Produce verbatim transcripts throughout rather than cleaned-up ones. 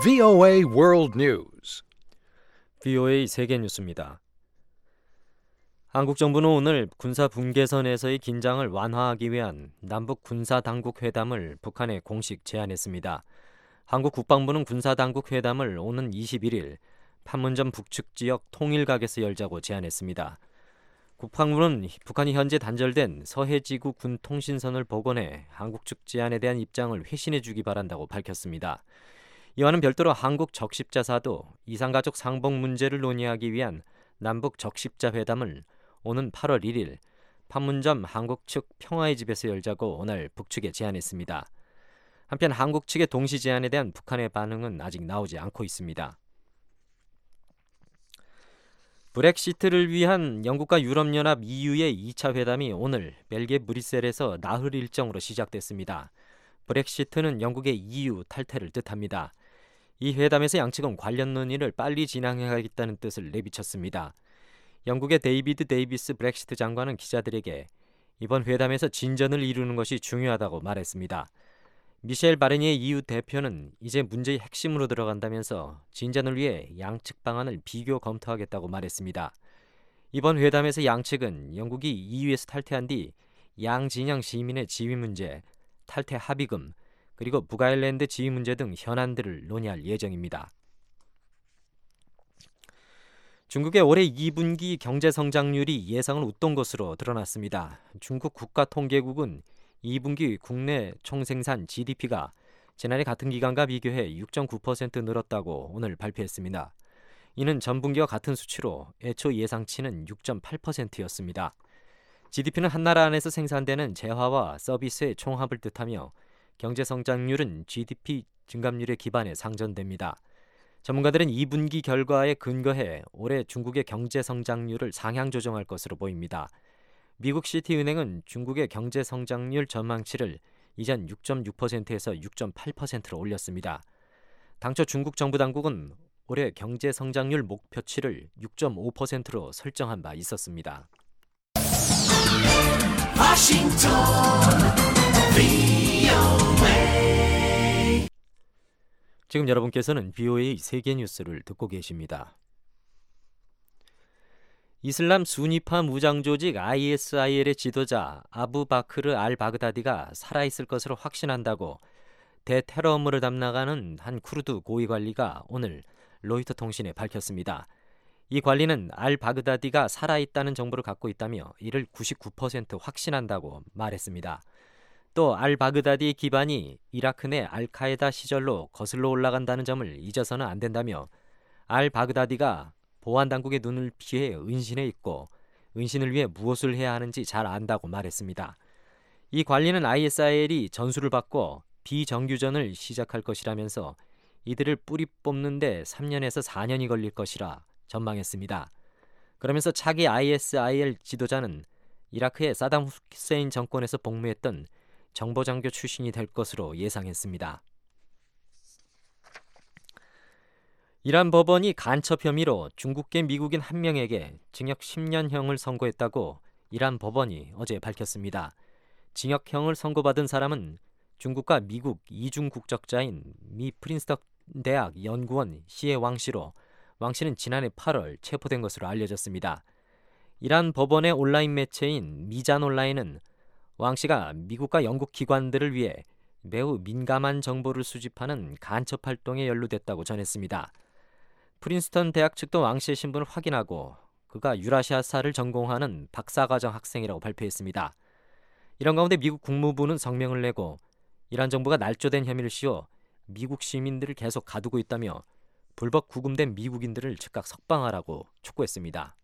브이오에이 World News. 브이오에이 세계 뉴스입니다. 한국 정부는 오늘 군사 분계선에서의 긴장을 완화하기 위한 남북 군사 당국 회담을 북한에 공식 제안했습니다. 한국 국방부는 군사 당국 회담을 오는 이십일 일 판문점 북측 지역 통일각에서 열자고 제안했습니다. 국방부는 북한이 현재 단절된 서해지구 군 통신선을 복원해 한국 측 제안에 대한 입장을 회신해 주기 바란다고 밝혔습니다. 이와는 별도로 한국 적십자사도 이산가족 상봉 문제를 논의하기 위한 남북 적십자 회담을 오는 팔월 일 일 판문점 한국 측 평화의 집에서 열자고 오늘 북측에 제안했습니다. 한편 한국 측의 동시 제안에 대한 북한의 반응은 아직 나오지 않고 있습니다. 브렉시트를 위한 영국과 유럽연합 이유의 이 차 회담이 오늘 벨기에 브뤼셀에서 나흘 일정으로 시작됐습니다. 브렉시트는 영국의 이유 탈퇴를 뜻합니다. 이 회담에서 양측은 관련 논의를 빨리 진행하겠다는 뜻을 내비쳤습니다. 영국의 데이비드 데이비스 브렉시트 장관은 기자들에게 이번 회담에서 진전을 이루는 것이 중요하다고 말했습니다. 미셸 바르니에 이유 대표는 이제 문제의 핵심으로 들어간다면서 진전을 위해 양측 방안을 비교 검토하겠다고 말했습니다. 이번 회담에서 양측은 영국이 이유에서 탈퇴한 뒤 양진영 시민의 지위 문제, 탈퇴 합의금, 그리고 북아일랜드 지위 문제 등 현안들을 논의할 예정입니다. 중국의 올해 이 분기 경제 성장률이 예상을 웃돈 것으로 드러났습니다. 중국 국가통계국은 이 분기 국내 총생산 지디피가 지난해 같은 기간과 비교해 육 점 구 퍼센트 늘었다고 오늘 발표했습니다. 이는 전분기와 같은 수치로 애초 예상치는 육 점 팔 퍼센트였습니다. 지디피는 한 나라 안에서 생산되는 재화와 서비스의 총합을 뜻하며 경제 성장률은 지디피 증감률에 기반해 상전됩니다. 전문가들은 이 분기 결과에 근거해 올해 중국의 경제 성장률을 상향 조정할 것으로 보입니다. 미국 시티은행은 중국의 경제 성장률 전망치를 이전 육 점 육 퍼센트에서 육 점 팔 퍼센트로 올렸습니다. 당초 중국 정부 당국은 올해 경제 성장률 목표치를 육 점 오 퍼센트로 설정한 바 있었습니다. 워싱턴 브이오에이. 지금 여러분께서는 브이오에이 세계 뉴스를 듣고 계십니다. 이슬람 수니파 무장 조직 아이에스아이엘의 지도자 아부 바크르 알 바그다디가 살아있을 것으로 확신한다고 대테러 업무를 담당하는 한 쿠르드 고위 관리가 오늘 로이터 통신에 밝혔습니다. 이 관리는 알 바그다디가 살아있다는 정보를 갖고 있다며 이를 구십구 퍼센트 확신한다고 말했습니다. 또 알 바그다디의 기반이 이라크 내 알카에다 시절로 거슬러 올라간다는 점을 잊어서는 안 된다며 알 바그다디가 보안당국의 눈을 피해 은신해 있고 은신을 위해 무엇을 해야 하는지 잘 안다고 말했습니다. 이 관리는 아이에스아이엘이 전술을 받고 비정규전을 시작할 것이라면서 이들을 뿌리 뽑는 데 삼 년에서 사 년이 걸릴 것이라 전망했습니다. 그러면서 차기 아이에스아이엘 지도자는 이라크의 사담 후세인 정권에서 복무했던 정보장교 출신이 될 것으로 예상했습니다. 이란 법원이 간첩 혐의로 중국계 미국인 한 명에게 징역 십 년형을 선고했다고 이란 법원이 어제 밝혔습니다. 징역형을 선고받은 사람은 중국과 미국 이중 국적자인 미 프린스턴 대학 연구원 시에 왕 씨로 왕 씨는 지난해 팔월 체포된 것으로 알려졌습니다. 이란 법원의 온라인 매체인 미잔 온라인은 왕 씨가 미국과 영국 기관들을 위해 매우 민감한 정보를 수집하는 간첩 활동에 연루됐다고 전했습니다. 프린스턴 대학 측도 왕 씨의 신분을 확인하고 그가 유라시아사를 전공하는 박사과정 학생이라고 발표했습니다. 이런 가운데 미국 국무부는 성명을 내고 이란 정부가 날조된 혐의를 씌워 미국 시민들을 계속 가두고 있다며 불법 구금된 미국인들을 즉각 석방하라고 촉구했습니다.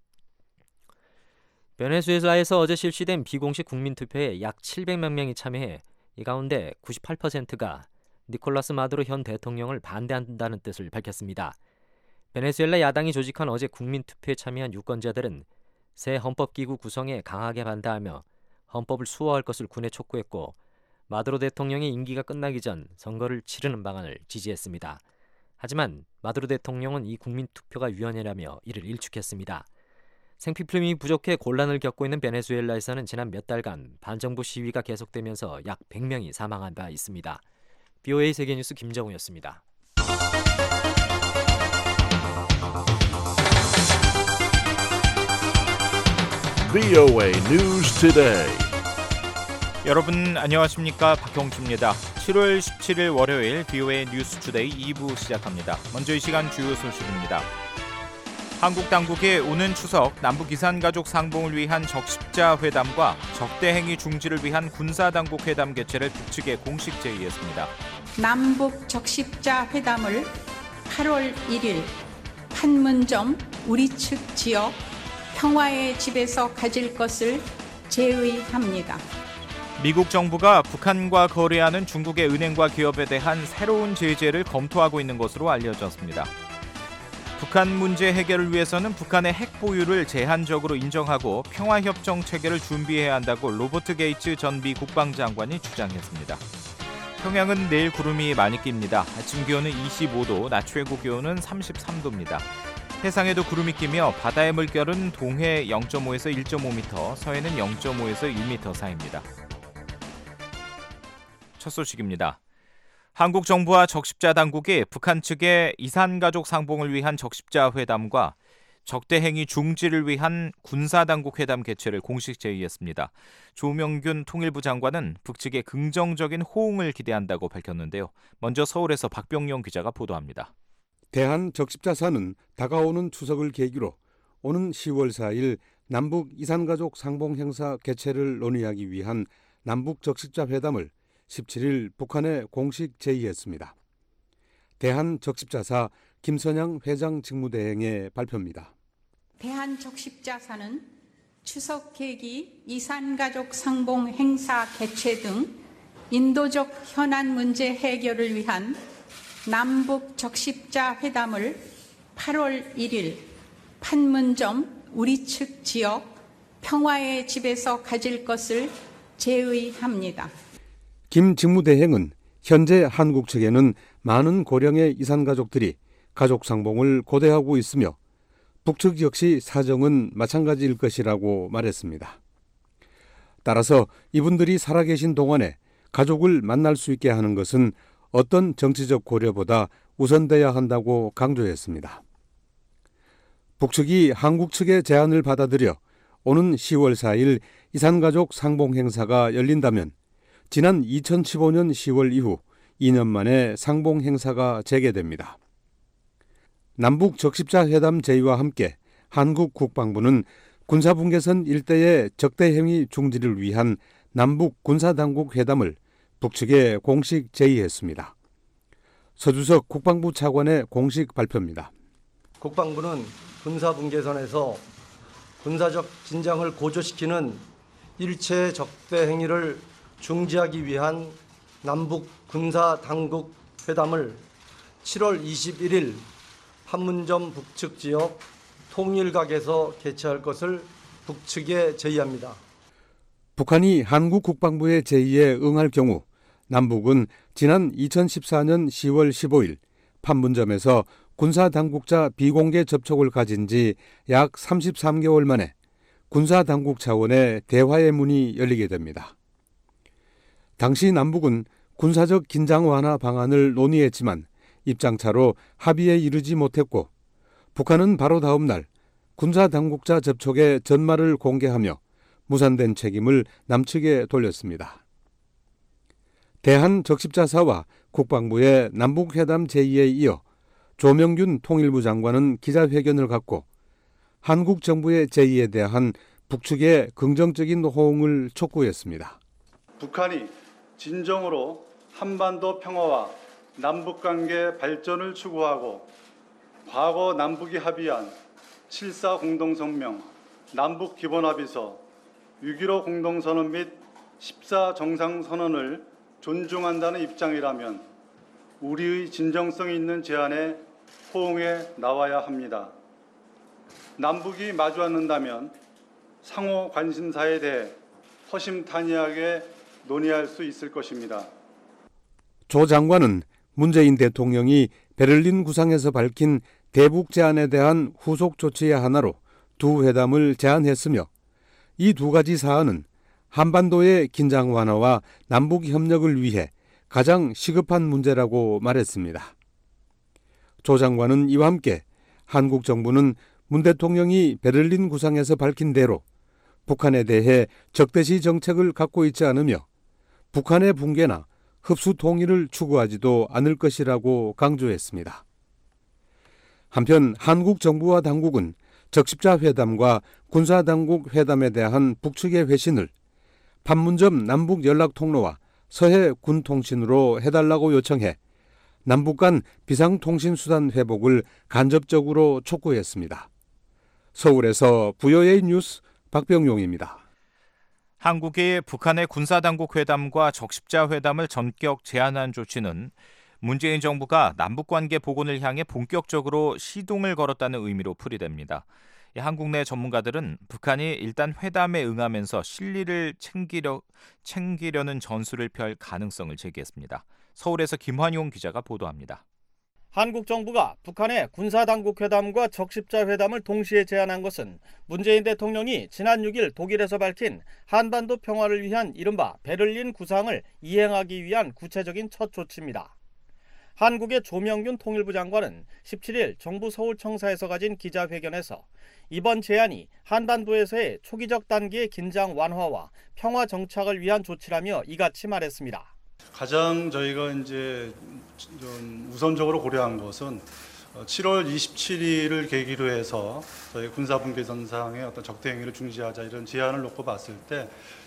베네수엘라에서 어제 실시된 비공식 국민투표에 약 칠백만 명이 참여해 이 가운데 구십팔 퍼센트가 니콜라스 마두로 현 대통령을 반대한다는 뜻을 밝혔습니다. 베네수엘라 야당이 조직한 어제 국민투표에 참여한 유권자들은 새 헌법기구 구성에 강하게 반대하며 헌법을 수호할 것을 군에 촉구했고 마두로 대통령의 임기가 끝나기 전 선거를 치르는 방안을 지지했습니다. 하지만 마두로 대통령은 이 국민투표가 위헌이라며 이를 일축했습니다. 생필품이 부족해 곤란을 겪고 있는 베네수엘라에서는 지난 몇 달간 반정부 시위가 계속되면서 약 백 명이 사망한 바 있습니다. 브이오에이 세계뉴스 김정우였습니다. 브이오에이 News Today. 여러분 안녕하십니까, 박형주입니다. 칠월 십칠일 월요일 브이오에이 뉴스 투데이 이 부 시작합니다. 먼저 이 시간 주요 소식입니다. 한국 당국이 오는 추석 남북 이산 가족 상봉을 위한 적십자 회담과 적대 행위 중지를 위한 군사 당국 회담 개최를 북측에 공식 제의했습니다. 남북 적십자 회담을 팔월 일일 판문점 우리 측 지역 평화의 집에서 가질 것을 제의합니다. 미국 정부가 북한과 거래하는 중국의 은행과 기업에 대한 새로운 제재를 검토하고 있는 것으로 알려졌습니다. 북한 문제 해결을 위해서는 북한의 핵 보유를 제한적으로 인정하고 평화협정 체계를 준비해야 한다고 로버트 게이츠 전 미 국방장관이 주장했습니다. 평양은 내일 구름이 많이 낍니다. 아침 기온은 이십오 도, 낮 최고 기온은 삼십삼 도입니다. 해상에도 구름이 끼며 바다의 물결은 동해 영 점 오에서 일 점 오 미터, 서해는 영 점 오에서 일 미터 사이입니다. 첫 소식입니다. 한국 정부와 적십자 당국이 북한 측의 이산가족 상봉을 위한 적십자 회담과 적대 행위 중지를 위한 군사 당국 회담 개최를 공식 제의했습니다. 조명균 통일부 장관은 북측의 긍정적인 호응을 기대한다고 밝혔는데요. 먼저 서울에서 박병용 기자가 보도합니다. 대한적십자사는 다가오는 추석을 계기로 오는 시월 사일 남북 이산가족 상봉 행사 개최를 논의하기 위한 남북적십자 회담을 십칠일 북한에 공식 제의했습니다. 대한적십자사 김선양 회장 직무대행의 발표입니다. 대한적십자사는 추석 계기 이산가족 상봉 행사 개최 등 인도적 현안 문제 해결을 위한 남북 적십자 회담을 팔월 일일 판문점 우리 측 지역 평화의 집에서 가질 것을 제의합니다. 김 직무대행은 현재 한국 측에는 많은 고령의 이산가족들이 가족 상봉을 고대하고 있으며 북측 역시 사정은 마찬가지일 것이라고 말했습니다. 따라서 이분들이 살아계신 동안에 가족을 만날 수 있게 하는 것은 어떤 정치적 고려보다 우선돼야 한다고 강조했습니다. 북측이 한국 측의 제안을 받아들여 오는 시월 사일 이산가족 상봉 행사가 열린다면 지난 이천십오년 시월 이후 이 년 만에 상봉 행사가 재개됩니다. 남북 적십자 회담 제의와 함께 한국 국방부는 군사분계선 일대의 적대 행위 중지를 위한 남북 군사당국 회담을 북측에 공식 제의했습니다. 서주석 국방부 차관의 공식 발표입니다. 국방부는 군사분계선에서 군사적 긴장을 고조시키는 일체의 적대 행위를 중지하기 위한 남북 군사당국 회담을 칠월 이십일일 판문점 북측 지역 통일각에서 개최할 것을 북측에 제의합니다. 북한이 한국 국방부의 제의에 응할 경우 남북은 지난 이천십사년 시월 십오일 판문점에서 군사당국자 비공개 접촉을 가진 지 약 삼십삼 개월 만에 군사당국 차원의 대화의 문이 열리게 됩니다. 당시 남북은 군사적 긴장 완화 방안을 논의했지만 입장차로 합의에 이르지 못했고 북한은 바로 다음 날 군사당국자 접촉의 전말을 공개하며 무산된 책임을 남측에 돌렸습니다. 대한적십자사와 국방부의 남북회담 제의에 이어 조명균 통일부 장관은 기자회견을 갖고 한국 정부의 제의에 대한 북측의 긍정적인 호응을 촉구했습니다. 북한이 진정으로 한반도 평화와 남북관계 발전을 추구하고 과거 남북이 합의한 칠사 공동성명, 남북기본합의서, 육점일오 공동선언 및 십사 정상선언을 존중한다는 입장이라면 우리의 진정성 있는 제안에 호응해 나와야 합니다. 남북이 마주 앉는다면 상호 관심사에 대해 허심탄회하게 논의할 수 있을 것입니다. 조 장관은 문재인 대통령이 베를린 구상에서 밝힌 대북 제안에 대한 후속 조치의 하나로 두 회담을 제안했으며 이 두 가지 사안은 한반도의 긴장 완화와 남북 협력을 위해 가장 시급한 문제라고 말했습니다. 조 장관은 이와 함께 한국 정부는 문 대통령이 베를린 구상에서 밝힌 대로 북한에 대해 적대시 정책을 갖고 있지 않으며 북한의 붕괴나 흡수 통일을 추구하지도 않을 것이라고 강조했습니다. 한편 한국 정부와 당국은 적십자 회담과 군사당국 회담에 대한 북측의 회신을 판문점 남북 연락 통로와 서해 군통신으로 해달라고 요청해 남북 간 비상통신수단 회복을 간접적으로 촉구했습니다. 서울에서 브이오에이 뉴스 박병용입니다. 한국이 북한의 군사당국 회담과 적십자 회담을 전격 제한한 조치는 문재인 정부가 남북관계 복원을 향해 본격적으로 시동을 걸었다는 의미로 풀이됩니다. 한국 내 전문가들은 북한이 일단 회담에 응하면서 실리를 챙기려, 챙기려는 전술을 펼 가능성을 제기했습니다. 서울에서 김환용 기자가 보도합니다. 한국 정부가 북한의 군사당국 회담과 적십자 회담을 동시에 제안한 것은 문재인 대통령이 지난 육 일 독일에서 밝힌 한반도 평화를 위한 이른바 베를린 구상을 이행하기 위한 구체적인 첫 조치입니다. 한국의 조명균 통일부 장관은 십칠 일 정부 서울청사에서 가진 기자회견에서 이번 제안이 한반도에서의 초기적 단계의 긴장 완화와 평화 정착을 위한 조치라며 이같이 말했습니다. 가장 저희가 이제 좀 우선적으로 고려한 것은 칠월 이십칠일을 계기로 해서 저희 군사분계 전상의 어떤 적대 행위를 중지하자 이런 제안을 놓고 봤을 때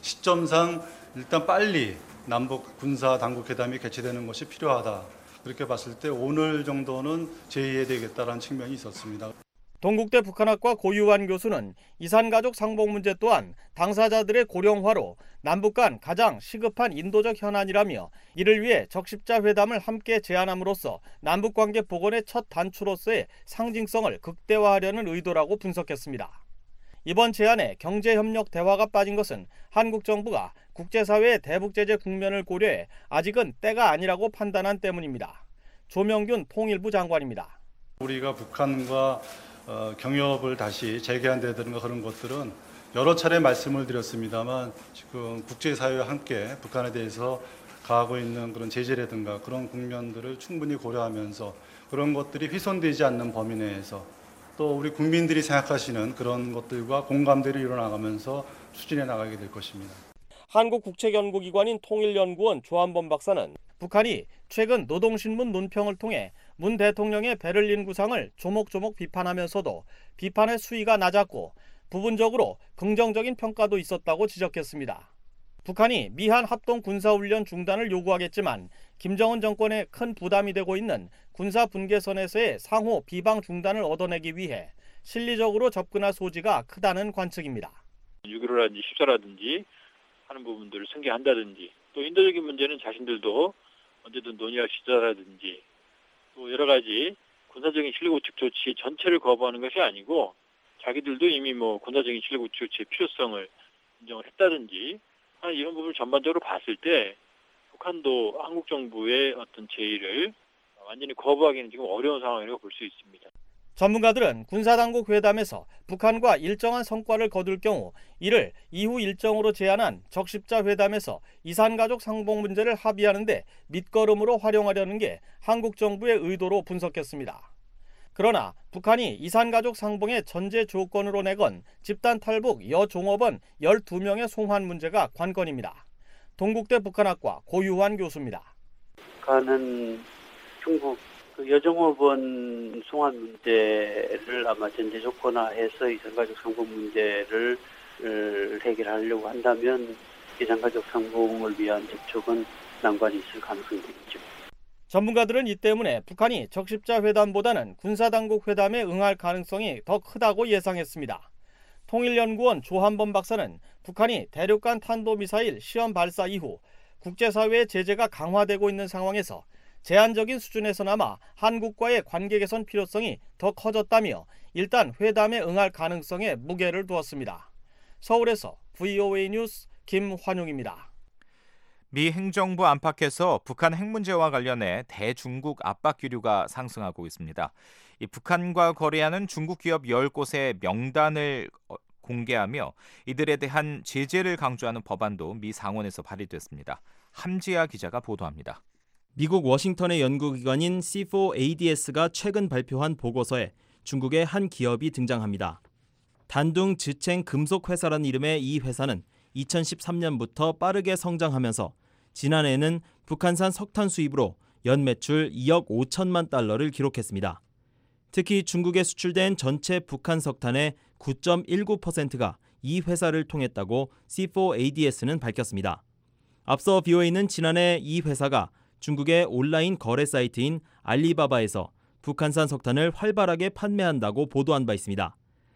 시점상 일단 빨리 남북 군사 당국 회담이 개최되는 것이 필요하다. 그렇게 봤을 때 오늘 정도는 제의해야 되겠다라는 측면이 있었습니다. 동국대 북한학과 고유환 교수는 이산가족 상봉 문제 또한 당사자들의 고령화로 남북 간 가장 시급한 인도적 현안이라며 이를 위해 적십자 회담을 함께 제안함으로써 남북관계 복원의 첫 단추로서의 상징성을 극대화하려는 의도라고 분석했습니다. 이번 제안에 경제협력 대화가 빠진 것은 한국 정부가 국제사회의 대북제재 국면을 고려해 아직은 때가 아니라고 판단한 때문입니다. 조명균 통일부 장관입니다. 우리가 북한과 어, 경협을 다시 재개한다든가 그런 것들은 여러 차례 말씀을 드렸습니다만 지금 국제사회와 함께 북한에 대해서 가하고 있는 그런 제재라든가 그런 국면들을 충분히 고려하면서 그런 것들이 훼손되지 않는 범위 내에서 또 우리 국민들이 생각하시는 그런 것들과 공감대를 이뤄나가면서 추진해 나가게 될 것입니다. 한국국책연구기관인 통일연구원 조한범 박사는 북한이 최근 노동신문 논평을 통해 문 대통령의 베를린 구상을 조목조목 비판하면서도 비판의 수위가 낮았고 부분적으로 긍정적인 평가도 있었다고 지적했습니다. 북한이 미한 합동 군사훈련 중단을 요구하겠지만 김정은 정권에 큰 부담이 되고 있는 군사분계선에서의 상호 비방 중단을 얻어내기 위해 실리적으로 접근할 소지가 크다는 관측입니다. 육일오라든지 십사라든지 하는 부분들을 승계한다든지 또 인도적인 문제는 자신들도 언제든 논의할 시다라든지 또 여러 가지 군사적인 실력 구축 조치 전체를 거부하는 것이 아니고 자기들도 이미 뭐 군사적인 실력 구축 조치의 필요성을 인정을 했다든지 하는 이런 부분을 전반적으로 봤을 때 북한도 한국 정부의 어떤 제의를 완전히 거부하기는 지금 어려운 상황이라고 볼 수 있습니다. 전문가들은 군사당국 회담에서 북한과 일정한 성과를 거둘 경우 이를 이후 일정으로 제안한 적십자 회담에서 이산가족 상봉 문제를 합의하는 데 밑거름으로 활용하려는 게 한국 정부의 의도로 분석했습니다. 그러나 북한이 이산가족 상봉의 전제 조건으로 내건 집단 탈북 여종업원 열두 명의 송환 문제가 관건입니다. 동국대 북한학과 고유환 교수입니다. 북한은 중국 그 여종업원 송환 문제를 아마 전제 조건화해서 이산가족 상봉 문제를 해결하려고 한다면 이산가족 상봉을 위한 접촉은 난관이 있을 가능성이 있죠. 전문가들은 이 때문에 북한이 적십자 회담보다는 군사당국 회담에 응할 가능성이 더 크다고 예상했습니다. 통일연구원 조한범 박사는 북한이 대륙간 탄도미사일 시험 발사 이후 국제사회의 제재가 강화되고 있는 상황에서 제한적인 수준에서나마 한국과의 관계 개선 필요성이 더 커졌다며 일단 회담에 응할 가능성에 무게를 두었습니다. 서울에서 브이오에이 뉴스 김환용입니다. 미 행정부 안팎에서 북한 핵 문제와 관련해 대중국 압박 기류가 상승하고 있습니다. 이 북한과 거래하는 중국 기업 열 곳의 명단을 공개하며 이들에 대한 제재를 강조하는 법안도 미 상원에서 발의됐습니다. 함지아 기자가 보도합니다. 미국 워싱턴의 연구기관인 씨 포 에이 디 에스가 최근 발표한 보고서에 중국의 한 기업이 등장합니다. 단둥 즈챙 금속 회사라는 이름의 이 회사는 이천십삼 년부터 빠르게 성장하면서 지난해에는 북한산 석탄 수입으로 연 매출 이억 오천만 달러를 기록했습니다. 특히 중국에 수출된 전체 북한 석탄의 구 점 일구 퍼센트가 이 회사를 통했다고 씨 포 에이 디 에스는 밝혔습니다. 앞서 비오에이는 지난해 이 회사가 중국의 온라인 거래 사이트인 알리바바에서 북한산 석탄을 활발하게 판매한다고 보도한 바 있습니다.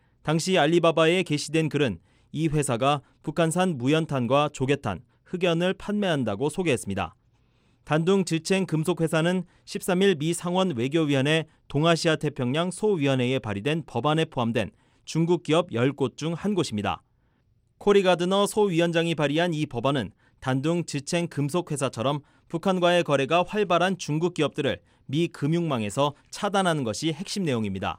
당시 알리바바에 게시된 글은 이 회사가 북한산 무연탄과 조개탄, 흑연을 판매한다고 소개했습니다. 단둥 즈챙 금속회사는 십삼 일 미 상원 외교위원회 동아시아 태평양 소위원회에 발의된 법안에 포함된 중국 기업 십 곳 중 한 곳입니다. 코리 가드너 소위원장이 발의한 이 법안은 단둥 즈챙 금속회사처럼 북한과의 거래가 활발한 중국 기업들을 미 금융망에서 차단하는 것이 핵심 내용입니다.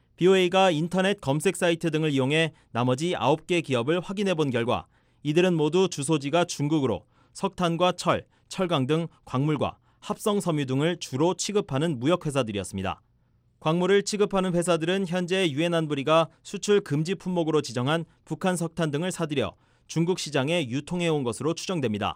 비오에이가 인터넷 검색 사이트 등을 이용해 나머지 아홉 개 기업을 확인해 본 결과 이들은 모두 주소지가 중국으로 석탄과 철, 철강 등 광물과 합성 섬유 등을 주로 취급하는 무역회사들이었습니다. 광물을 취급하는 회사들은 현재 유엔 안보리가 수출 금지 품목으로 지정한 북한 석탄 등을 사들여 중국 시장에 유통해온 것으로 추정됩니다.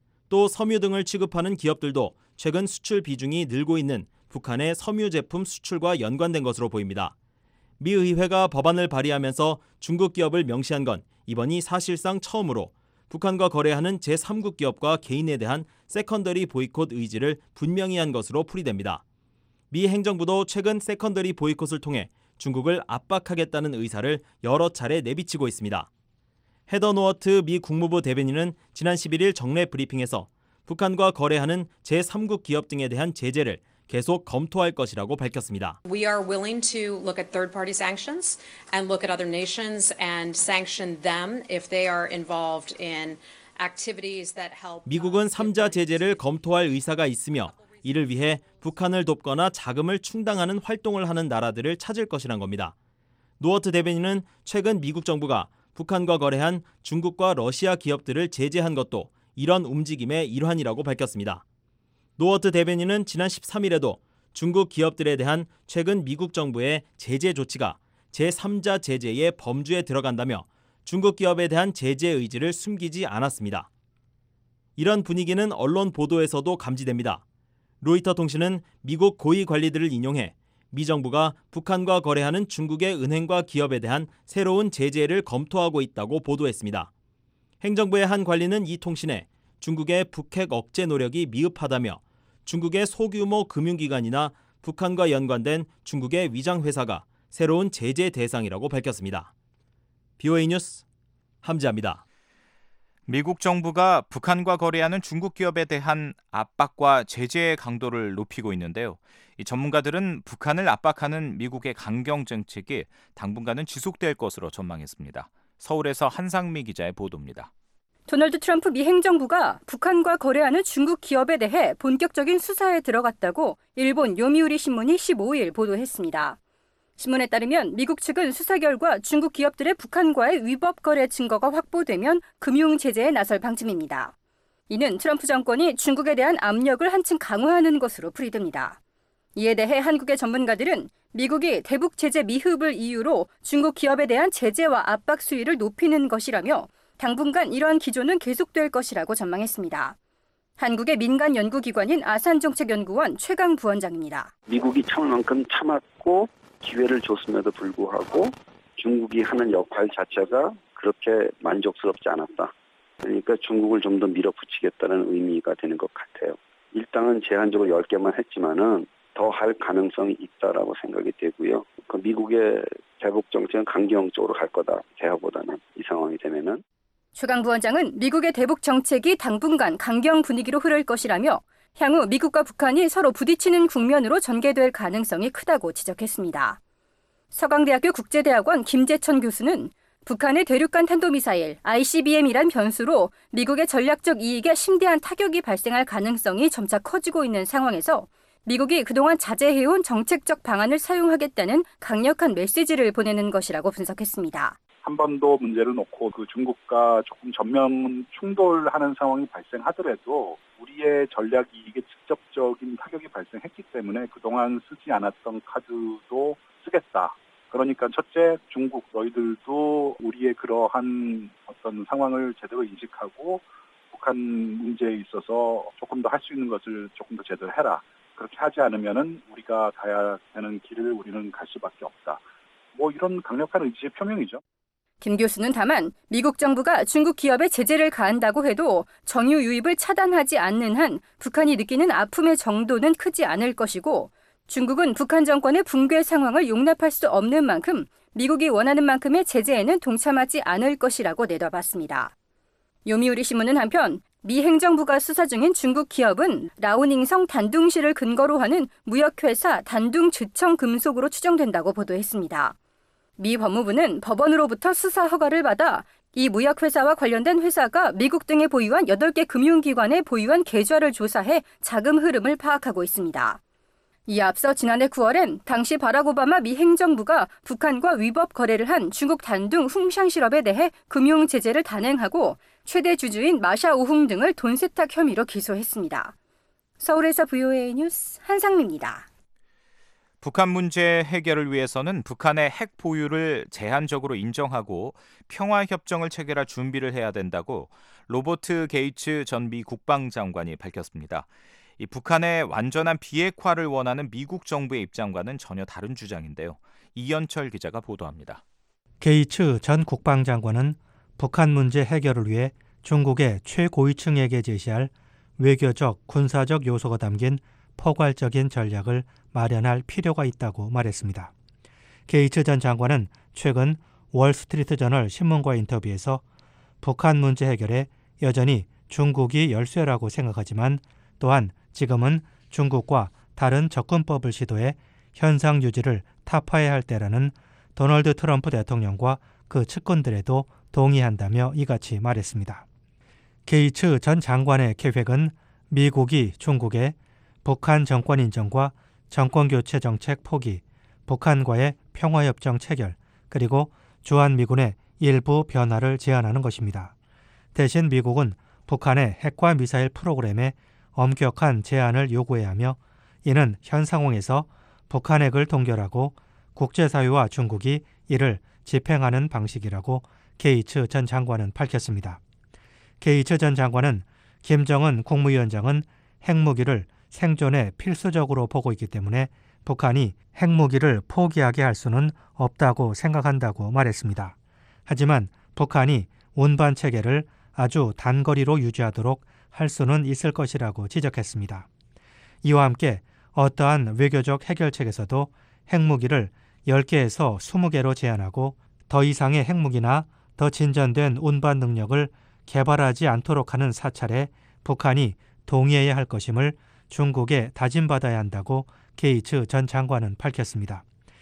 또 섬유 등을 취급하는 기업들도 최근 수출 비중이 늘고 있는 북한의 섬유 제품 수출과 연관된 것으로 보입니다. 미 의회가 법안을 발의하면서 중국 기업을 명시한 건 이번이 사실상 처음으로 북한과 거래하는 제삼국 기업과 개인에 대한 세컨더리 보이콧 의지를 분명히 한 것으로 풀이됩니다. 미 행정부도 최근 세컨더리 보이콧을 통해 중국을 압박하겠다는 의사를 여러 차례 내비치고 있습니다. 헤더 노어트 미 국무부 대변인은 지난 십일 일 정례 브리핑에서 북한과 거래하는 제삼국 기업 등에 대한 제재를 계속 검토할 것이라고 밝혔습니다. We are willing to look at third-party sanctions and look at other nations and sanction them if they are involved in activities that help. 미국은 삼자 제재를 검토할 의사가 있으며 이를 위해 북한을 돕거나 자금을 충당하는 활동을 하는 나라들을 찾을 것이란 겁니다. 노어트 대변인은 최근 미국 정부가 북한과 거래한 중국과 러시아 기업들을 제재한 것도 이런 움직임의 일환이라고 밝혔습니다. 노어트 대변인은 지난 십삼 일에도 중국 기업들에 대한 최근 미국 정부의 제재 조치가 제삼자 제재의 범주에 들어간다며 중국 기업에 대한 제재 의지를 숨기지 않았습니다. 이런 분위기는 언론 보도에서도 감지됩니다. 로이터 통신은 미국 고위 관리들을 인용해 미 정부가 북한과 거래하는 중국의 은행과 기업에 대한 새로운 제재를 검토하고 있다고 보도했습니다. 행정부의 한 관리는 이 통신에 중국의 북핵 억제 노력이 미흡하다며 중국의 소규모 금융기관이나 북한과 연관된 중국의 위장회사가 새로운 제재 대상이라고 밝혔습니다. 비오에이 뉴스 함지아입니다. 미국 정부가 북한과 거래하는 중국 기업에 대한 압박과 제재의 강도를 높이고 있는데요. 이 전문가들은 북한을 압박하는 미국의 강경 정책이 당분간은 지속될 것으로 전망했습니다. 서울에서 한상미 기자의 보도입니다. 도널드 트럼프 미 행정부가 북한과 거래하는 중국 기업에 대해 본격적인 수사에 들어갔다고 일본 요미우리 신문이 십오 일 보도했습니다. 신문에 따르면 미국 측은 수사 결과 중국 기업들의 북한과의 위법 거래 증거가 확보되면 금융 제재에 나설 방침입니다. 이는 트럼프 정권이 중국에 대한 압력을 한층 강화하는 것으로 풀이됩니다. 이에 대해 한국의 전문가들은 미국이 대북 제재 미흡을 이유로 중국 기업에 대한 제재와 압박 수위를 높이는 것이라며 당분간 이러한 기조는 계속될 것이라고 전망했습니다. 한국의 민간 연구기관인 아산정책연구원 최강 부원장입니다. 미국이 참을 만큼 참았고 기회를 줬음에도 불구하고 중국이 하는 역할 자체가 그렇게 만족스럽지 않았다. 그러니까 중국을 좀 더 밀어붙이겠다는 의미가 되는 것 같아요. 일당은 제한적으로 열 개만 했지만은 더 할 가능성이 있다라고 생각이 되고요. 그 미국의 대북 정책은 강경적으로 갈 거다. 대화보다는 이 상황이 되면은. 최강 부원장은 미국의 대북 정책이 당분간 강경 분위기로 흐를 것이라며 향후 미국과 북한이 서로 부딪히는 국면으로 전개될 가능성이 크다고 지적했습니다. 서강대학교 국제대학원 김재천 교수는 북한의 대륙간 탄도미사일 아이씨비엠이란 변수로 미국의 전략적 이익에 심대한 타격이 발생할 가능성이 점차 커지고 있는 상황에서 미국이 그동안 자제해온 정책적 방안을 사용하겠다는 강력한 메시지를 보내는 것이라고 분석했습니다. 한반도 문제를 놓고 그 중국과 조금 전면 충돌하는 상황이 발생하더라도 우리의 전략 이익에 직접적인 타격이 발생했기 때문에 그동안 쓰지 않았던 카드도 쓰겠다. 그러니까 첫째, 중국 너희들도 우리의 그러한 어떤 상황을 제대로 인식하고 북한 문제에 있어서 조금 더 할 수 있는 것을 조금 더 제대로 해라. 그렇게 하지 않으면은 우리가 가야 되는 길을 우리는 갈 수밖에 없다. 뭐 이런 강력한 의지의 표명이죠. 김 교수는 다만 미국 정부가 중국 기업에 제재를 가한다고 해도 정유 유입을 차단하지 않는 한 북한이 느끼는 아픔의 정도는 크지 않을 것이고 중국은 북한 정권의 붕괴 상황을 용납할 수 없는 만큼 미국이 원하는 만큼의 제재에는 동참하지 않을 것이라고 내다봤습니다. 요미우리 신문은 한편 미 행정부가 수사 중인 중국 기업은 라오닝성 단둥시를 근거로 하는 무역회사 단둥즈청금속으로 추정된다고 보도했습니다. 미 법무부는 법원으로부터 수사 허가를 받아 이 무역회사와 관련된 회사가 미국 등에 보유한 여덟 개 금융기관에 보유한 계좌를 조사해 자금 흐름을 파악하고 있습니다. 이에 앞서 지난해 구월엔 당시 바락 오바마 미 행정부가 북한과 위법 거래를 한 중국 단둥 훔샹실업에 대해 금융 제재를 단행하고 최대 주주인 마샤 오흥 등을 돈 세탁 혐의로 기소했습니다. 서울에서 브이오에이 뉴스 한상미입니다. 북한 문제 해결을 위해서는 북한의 핵 보유를 제한적으로 인정하고 평화협정을 체결할 준비를 해야 된다고 로버트 게이츠 전 미 국방장관이 밝혔습니다. 이 북한의 완전한 비핵화를 원하는 미국 정부의 입장과는 전혀 다른 주장인데요. 이현철 기자가 보도합니다. 게이츠 전 국방장관은 북한 문제 해결을 위해 중국의 최고위층에게 제시할 외교적, 군사적 요소가 담긴 포괄적인 전략을 마련할 필요가 있다고 말했습니다. 게이츠 전 장관은 최근 월스트리트저널 신문과 인터뷰에서 북한 문제 해결에 여전히 중국이 열쇠라고 생각하지만 또한 지금은 중국과 다른 접근법을 시도해 현상 유지를 타파해야 할 때라는 도널드 트럼프 대통령과 그 측근들에도 동의한다며 이같이 말했습니다. 게이츠 전 장관의 계획은 미국이 중국에 북한 정권 인정과 정권교체 정책 포기, 북한과의 평화협정 체결, 그리고 주한미군의 일부 변화를 제안하는 것입니다. 대신 미국은 북한의 핵과 미사일 프로그램에 엄격한 제한을 요구해야 하며 이는 현 상황에서 북한 핵을 동결하고 국제사회와 중국이 이를 집행하는 방식이라고 게이츠 전 장관은 밝혔습니다. 게이츠 전 장관은 김정은 국무위원장은 핵무기를 생존에 필수적으로 보고 있기 때문에 북한이 핵무기를 포기하게 할 수는 없다고 생각한다고 말했습니다. 하지만 북한이 운반 체계를 아주 단거리로 유지하도록 할 수는 있을 것이라고 지적했습니다. 이와 함께 어떠한 외교적 해결책에서도 핵무기를 열 개에서 스무 개로 제한하고 더 이상의 핵무기나 더 진전된 운반 능력을 개발하지 않도록 하는 사찰에 북한이 동의해야 할 것임을 중국에 다짐받아야 한다고 게이츠 전 장관은 밝혔습니다.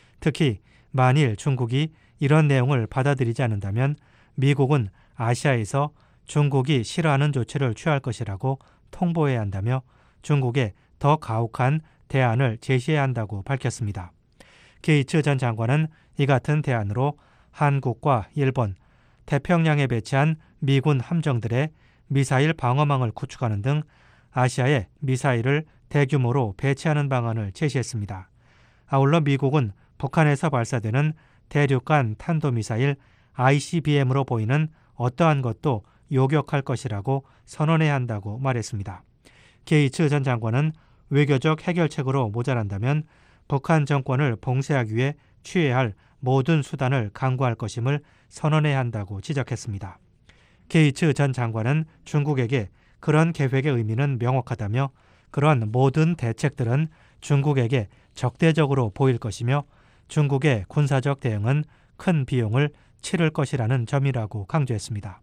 특히 만일 중국이 이런 내용을 받아들이지 않는다면 미국은 아시아에서 중국이 싫어하는 조치를 취할 것이라고 통보해야 한다며 중국에 더 가혹한 대안을 제시해야 한다고 밝혔습니다. 게이츠 전 장관은 이 같은 대안으로 한국과 일본, 태평양에 배치한 미군 함정들의 미사일 방어망을 구축하는 등 아시아에 미사일을 대규모로 배치하는 방안을 제시했습니다. 아울러 미국은 북한에서 발사되는 대륙간 탄도미사일 아이씨비엠으로 보이는 어떠한 것도 요격할 것이라고 선언해야 한다고 말했습니다. 게이츠 전 장관은 외교적 해결책으로 모자란다면 북한 정권을 봉쇄하기 위해 취해야 할 모든 수단을 강구할 것임을 선언해야 한다고 지적했습니다. 게이츠 전 장관은 중국에게 그런 계획의 의미는 명확하다며 그런 모든 대책들은 중국에게 적대적으로 보일 것이며 중국의 군사적 대응은 큰 비용을 치를 것이라는 점이라고 강조했습니다.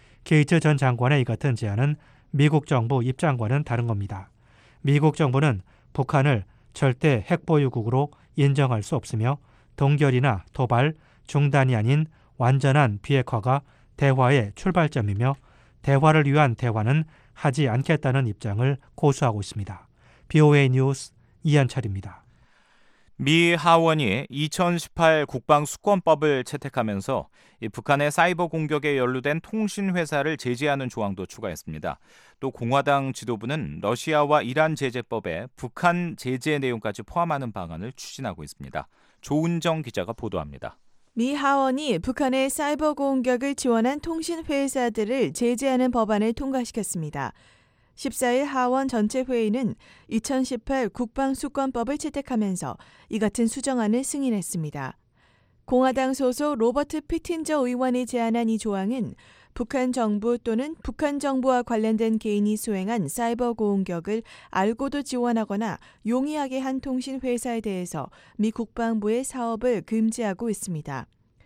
게이츠 전 장관의 이 같은 제안은 미국 정부 입장과는 다른 겁니다. 미국 정부는 북한을 절대 핵보유국으로 인정할 수 없으며 동결이나 도발, 중단이 아닌 완전한 비핵화가 대화의 출발점이며 대화를 위한 대화는 하지 않겠다는 입장을 고수하고 있습니다. 브이오에이 뉴스 이현철입니다. 미 하원이 이천십팔 국방수권법을 채택하면서 이 북한의 사이버 공격에 연루된 통신회사를 제재하는 조항도 추가했습니다. 또 공화당 지도부는 러시아와 이란 제재법에 북한 제재 내용까지 포함하는 방안을 추진하고 있습니다. 조은정 기자가 보도합니다. 미 하원이 북한의 사이버 공격을 지원한 통신회사들을 제재하는 법안을 통과시켰습니다. 십사일 하원 전체 회의는 이천십팔 국방수권법을 채택하면서 이 같은 수정안을 승인했습니다. 공화당 소속 로버트 피틴저 의원이 제안한 이 조항은 북한 정부 또는 북한 정부와 관련된 개인이 수행한 사이버 공격을 알고도 지원하거나 용이하게 한 통신회사에 대해서 미 국방부의 사업을 금지하고 있습니다.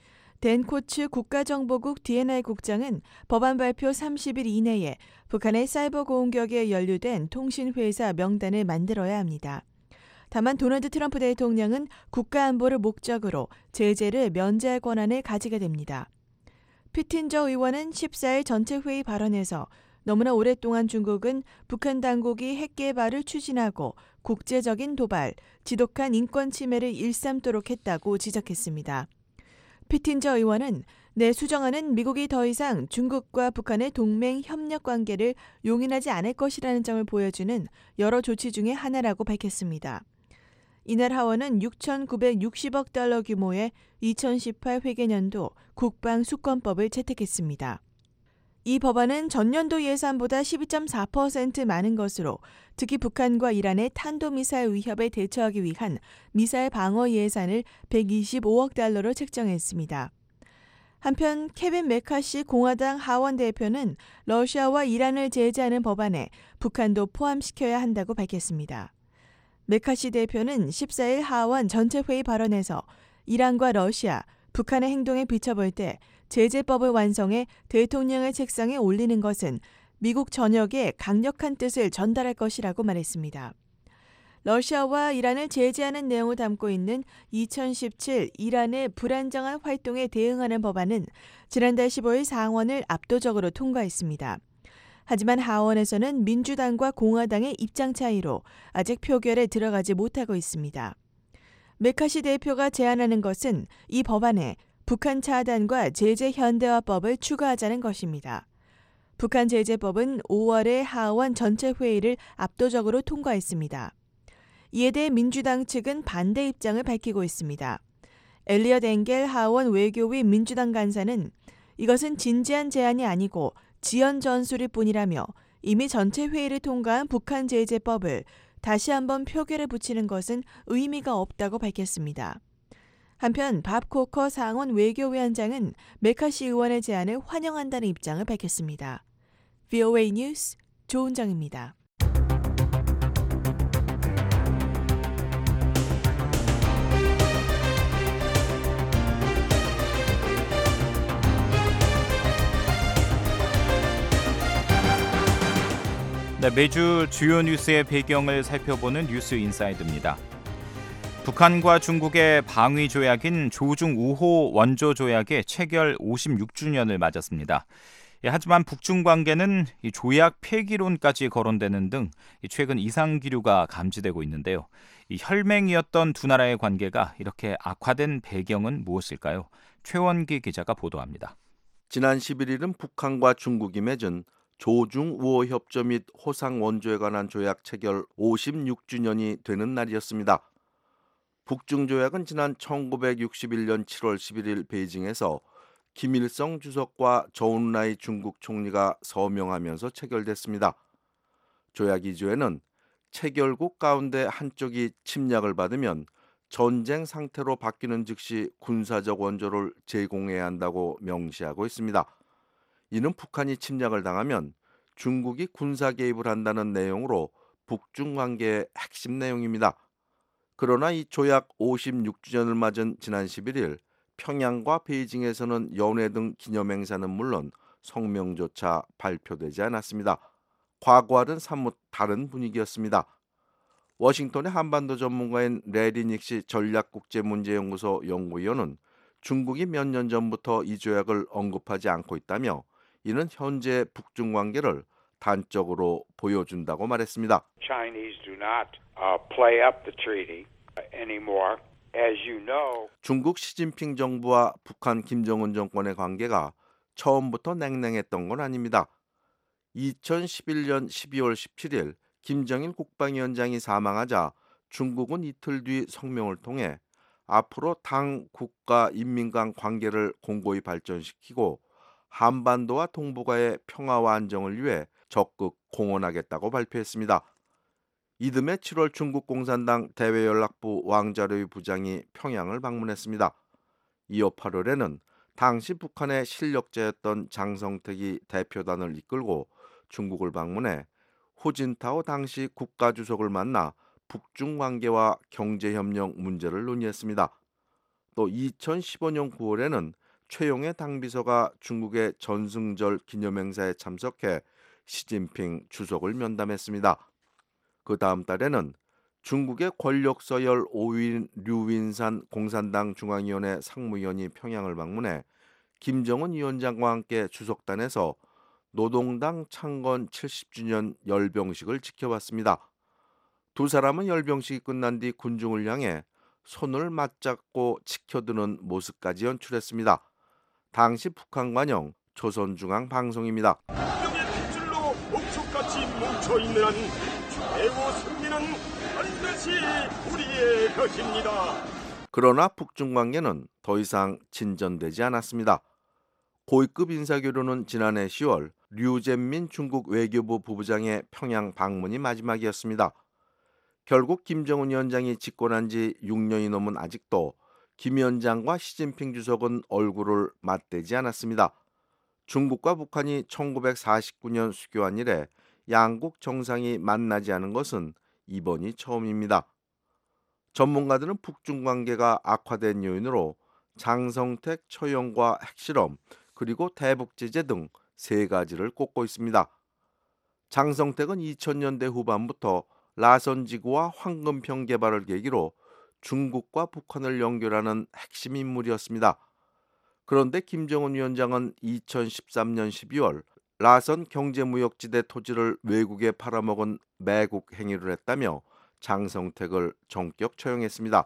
댄 코츠 국가정보국 디엔아이 국장은 법안 발표 삼십 일 이내에 북한의 사이버 공격에 연루된 통신회사 명단을 만들어야 합니다. 다만 도널드 트럼프 대통령은 국가안보를 목적으로 제재를 면제할 권한을 가지게 됩니다. 피틴저 의원은 십사일 전체 회의 발언에서 너무나 오랫동안 중국은 북한 당국이 핵 개발을 추진하고 국제적인 도발, 지독한 인권 침해를 일삼도록 했다고 지적했습니다. 피틴저 의원은 내 수정안은 미국이 더 이상 중국과 북한의 동맹 협력 관계를 용인하지 않을 것이라는 점을 보여주는 여러 조치 중의 하나라고 밝혔습니다. 이날 하원은 육천구백육십억 달러 규모의 이천십팔 회계년도 국방수권법을 채택했습니다. 이 법안은 전년도 예산보다 십이 점 사 퍼센트 많은 것으로 특히 북한과 이란의 탄도미사일 위협에 대처하기 위한 미사일 방어 예산을 백이십오억 달러로 책정했습니다. 한편 케빈 메카시 공화당 하원 대표는 러시아와 이란을 제재하는 법안에 북한도 포함시켜야 한다고 밝혔습니다. 메카시 대표는 십사일 하원 전체 회의 발언에서 이란과 러시아, 북한의 행동에 비춰볼 때 제재법을 완성해 대통령의 책상에 올리는 것은 미국 전역에 강력한 뜻을 전달할 것이라고 말했습니다. 러시아와 이란을 제재하는 내용을 담고 있는 이천십칠 이란의 불안정한 활동에 대응하는 법안은 지난달 십오일 상원을 압도적으로 통과했습니다. 하지만 하원에서는 민주당과 공화당의 입장 차이로 아직 표결에 들어가지 못하고 있습니다. 메카시 대표가 제안하는 것은 이 법안에 북한 차단과 제재 현대화법을 추가하자는 것입니다. 북한 제재법은 오월에 하원 전체 회의를 압도적으로 통과했습니다. 이에 대해 민주당 측은 반대 입장을 밝히고 있습니다. 엘리엇 엥겔 하원 외교위 민주당 간사는 이것은 진지한 제안이 아니고 지연 전술일 뿐이라며 이미 전체 회의를 통과한 북한 제재법을 다시 한번 표결에 붙이는 것은 의미가 없다고 밝혔습니다. 한편 밥 코커 상원 외교위원장은 메카시 의원의 제안을 환영한다는 입장을 밝혔습니다. 브이오에이 뉴스 조은정입니다. 네, 매주 주요 뉴스의 배경을 살펴보는 뉴스 인사이드입니다. 북한과 중국의 방위 조약인 조중 오 호 원조 조약의 체결 오십육 주년을 맞았습니다. 예, 하지만 북중 관계는 이 조약 폐기론까지 거론되는 등 최근 이상 기류가 감지되고 있는데요. 이 혈맹이었던 두 나라의 관계가 이렇게 악화된 배경은 무엇일까요? 최원기 기자가 보도합니다. 지난 십일일은 북한과 중국이 맺은 조중 우호 협조 및 호상 원조에 관한 조약 체결 오십육 주년이 되는 날이었습니다. 북중 조약은 지난 천구백육십일년 칠월 십일일 베이징에서 김일성 주석과 저운라이 중국 총리가 서명하면서 체결됐습니다. 조약 이 조에는 체결국 가운데 한쪽이 침략을 받으면 전쟁 상태로 바뀌는 즉시 군사적 원조를 제공해야 한다고 명시하고 있습니다. 이는 북한이 침략을 당하면 중국이 군사 개입을 한다는 내용으로 북중 관계의 핵심 내용입니다. 그러나 이 조약 오십육 주년을 맞은 지난 십일일 평양과 베이징에서는 연회 등 기념행사는 물론 성명조차 발표되지 않았습니다. 과거와는 사뭇 다른 분위기였습니다. 워싱턴의 한반도 전문가인 레리 닉시 전략국제문제연구소 연구위원은 중국이 몇 년 전부터 이 조약을 언급하지 않고 있다며 이는 현재 북중 관계를 단적으로 보여준다고 말했습니다. Chinese do not uh, play up the treaty anymore. As you know, 중국 시진핑 정부와 북한 김정은 정권의 관계가 처음부터 냉랭했던 건 아닙니다. 이천십일 년 십이월 십칠일 김정일 국방위원장이 사망하자 중국은 이틀 뒤 성명을 통해 앞으로 당, 국가, 인민 간 관계를 공고히 발전시키고 한반도와 동북아의 평화와 안정을 위해 적극 공헌하겠다고 발표했습니다. 이듬해 칠월 중국 공산당 대외연락부 왕자료이 부장이 평양을 방문했습니다. 이어 팔월에는 당시 북한의 실력자였던 장성택이 대표단을 이끌고 중국을 방문해 후진타오 당시 국가주석을 만나 북중 관계와 경제협력 문제를 논의했습니다. 또 이천십오 년 구월에는 최용해 당비서가 중국의 전승절 기념행사에 참석해 시진핑 주석을 면담했습니다. 그 다음 달에는 중국의 권력 서열 오 위인 류윈산 공산당 중앙위원회 상무위원이 평양을 방문해 김정은 위원장과 함께 주석단에서 노동당 창건 칠십 주년 열병식을 지켜봤습니다. 두 사람은 열병식이 끝난 뒤 군중을 향해 손을 맞잡고 치켜드는 모습까지 연출했습니다. 당시 북한 관영 조선중앙방송입니다. 운명의 핏줄로 목축같이 뭉쳐있는 한 최고 승리는 반드시 우리의 것입니다. 그러나 북중 관계는 더 이상 진전되지 않았습니다. 고위급 인사교류는 지난해 시월 류젠민 중국 외교부 부부장의 평양 방문이 마지막이었습니다. 결국 김정은 위원장이 집권한 지 육 년이 넘은 아직도 김 위원장과 시진핑 주석은 얼굴을 맞대지 않았습니다. 중국과 북한이 천구백사십구 년 수교한 이래 양국 정상이 만나지 않은 것은 이번이 처음입니다. 전문가들은 북중 관계가 악화된 요인으로 장성택 처형과 핵실험 그리고 대북 제재 등 세 가지를 꼽고 있습니다. 장성택은 이천 년대 후반부터 라선지구와 황금평 개발을 계기로 중국과 북한을 연결하는 핵심 인물이었습니다. 그런데 김정은 위원장은 이천십삼 년 십이월 라선 경제무역지대 토지를 외국에 팔아먹은 매국 행위를 했다며 장성택을 전격 처형했습니다.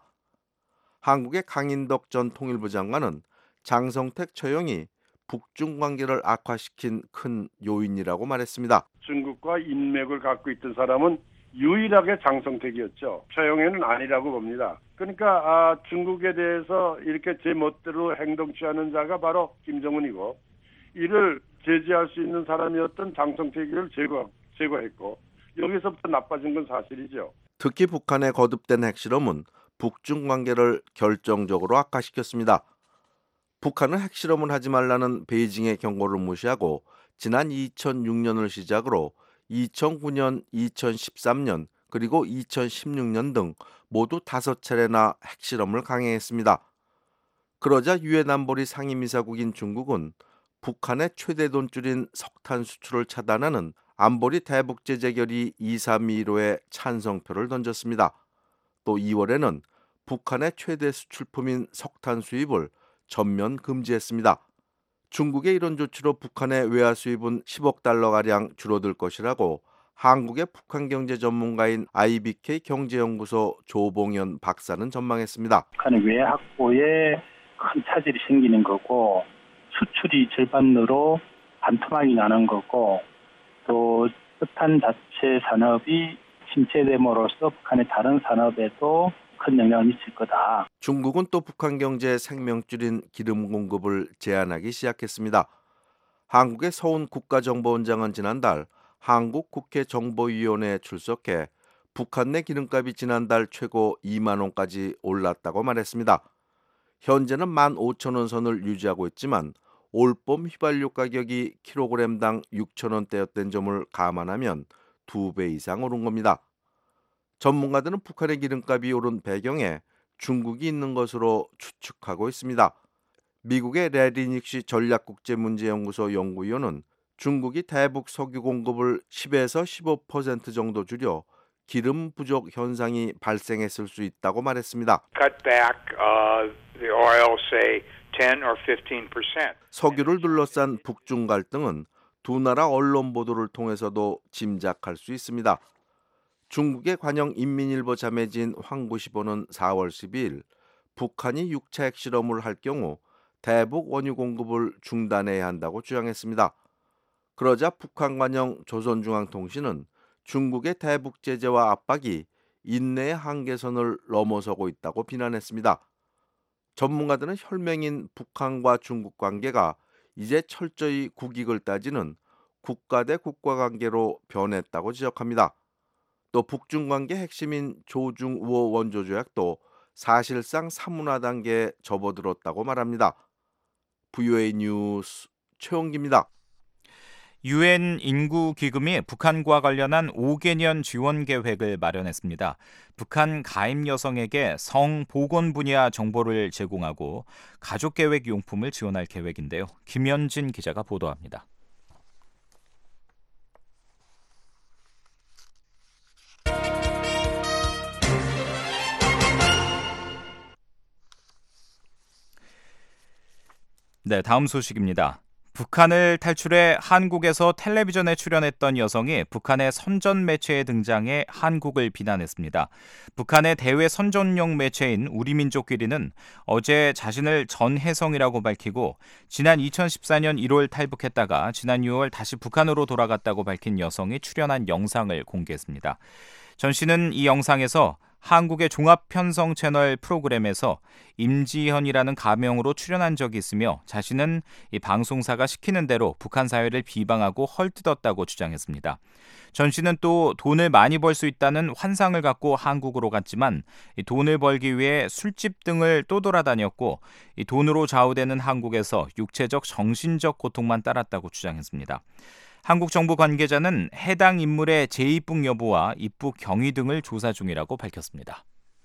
한국의 강인덕 전 통일부 장관은 장성택 처형이 북중 관계를 악화시킨 큰 요인이라고 말했습니다. 중국과 인맥을 갖고 있던 사람은 유일하게 장성택이었죠. 처형에는 아니라고 봅니다. 그러니까 아, 중국에 대해서 이렇게 제 멋대로 행동 취하는 자가 바로 김정은이고 이를 제지할 수 있는 사람이었던 장성택을 제거, 제거했고 여기서부터 나빠진 건 사실이죠. 특히 북한의 거듭된 핵실험은 북중 관계를 결정적으로 악화시켰습니다. 북한은 핵실험을 하지 말라는 베이징의 경고를 무시하고 지난 이천육 년을 시작으로 이천구 년, 이천십삼 년 그리고 이천십육 년 등 모두 다섯 차례나 핵실험을 강행했습니다. 그러자 유엔 안보리 상임이사국인 중국은 북한의 최대 돈줄인 석탄 수출을 차단하는 안보리 대북제재 결의 이삼이일오에 찬성표를 던졌습니다. 또 이월에는 북한의 최대 수출품인 석탄 수입을 전면 금지했습니다. 중국의 이런 조치로 북한의 외화 수입은 십억 달러가량 줄어들 것이라고 한국의 북한 경제 전문가인 아이비케이 경제연구소 조봉현 박사는 전망했습니다. 북한의 외화 확보에 큰 차질이 생기는 거고 수출이 절반으로 반토막이 나는 거고 또 석탄 자체 산업이 침체됨으로써 북한의 다른 산업에도 큰 영향을 미칠 거다. 중국은 또 북한 경제의 생명줄인 기름 공급을 제한하기 시작했습니다. 한국의 서훈 국가정보원장은 지난달 한국 국회 정보위원회에 출석해 북한 내 기름값이 지난달 최고 이만 원까지 올랐다고 말했습니다. 현재는 만 오천 원 선을 유지하고 있지만 올봄 휘발유 가격이 킬로그램당 육천 원대였던 점을 감안하면 두 배 이상 오른 겁니다. 전문가들은 북한의 기름값이 오른 배경에 중국이 있는 것으로 추측하고 있습니다. 미국의 레리닉시 전략국제문제연구소 연구위원은 중국이 대북 석유 공급을 십에서 십오 퍼센트 정도 줄여 기름 부족 현상이 발생했을 수 있다고 말했습니다. Cut back uh, the oil, say ten or fifteen percent. 석유를 둘러싼 북중 갈등은 두 나라 언론 보도를 통해서도 짐작할 수 있습니다. 중국의 관영 인민일보 자매진 황구시보는 사월 십이일 북한이 육차 핵실험을 할 경우 대북 원유 공급을 중단해야 한다고 주장했습니다. 그러자 북한 관영 조선중앙통신은 중국의 대북 제재와 압박이 인내의 한계선을 넘어서고 있다고 비난했습니다. 전문가들은 혈맹인 북한과 중국 관계가 이제 철저히 국익을 따지는 국가 대 국가 관계로 변했다고 지적합니다. 또 북중 관계 핵심인 조중우호 원조조약도 사실상 사문화 단계에 접어들었다고 말합니다. 브이오에이 뉴스 최홍기입니다. 유엔 인구기금이 북한과 관련한 오 개년 지원 계획을 마련했습니다. 북한 가임 여성에게 성보건 분야 정보를 제공하고 가족계획 용품을 지원할 계획인데요. 김현진 기자가 보도합니다. 네, 다음 소식입니다. 북한을 탈출해 한국에서 텔레비전에 출연했던 여성이 북한의 선전 매체에 등장해 한국을 비난했습니다. 북한의 대외 선전용 매체인 우리민족끼리는 어제 자신을 전혜성이라고 밝히고 지난 이천십사년 일월 탈북했다가 지난 유월 다시 북한으로 돌아갔다고 밝힌 여성이 출연한 영상을 공개했습니다. 전 씨는 이 영상에서 한국의 종합편성 채널 프로그램에서 임지현이라는 가명으로 출연한 적이 있으며 자신은 이 방송사가 시키는 대로 북한 사회를 비방하고 헐뜯었다고 주장했습니다. 전 씨는 또 돈을 많이 벌 수 있다는 환상을 갖고 한국으로 갔지만 이 돈을 벌기 위해 술집 등을 또 돌아다녔고 이 돈으로 좌우되는 한국에서 육체적, 정신적 고통만 따랐다고 주장했습니다. 한국 정부 관계자는 해당 인물의 재입국 여부와 입국 경위 등을 조사 중이라고 밝혔습니다.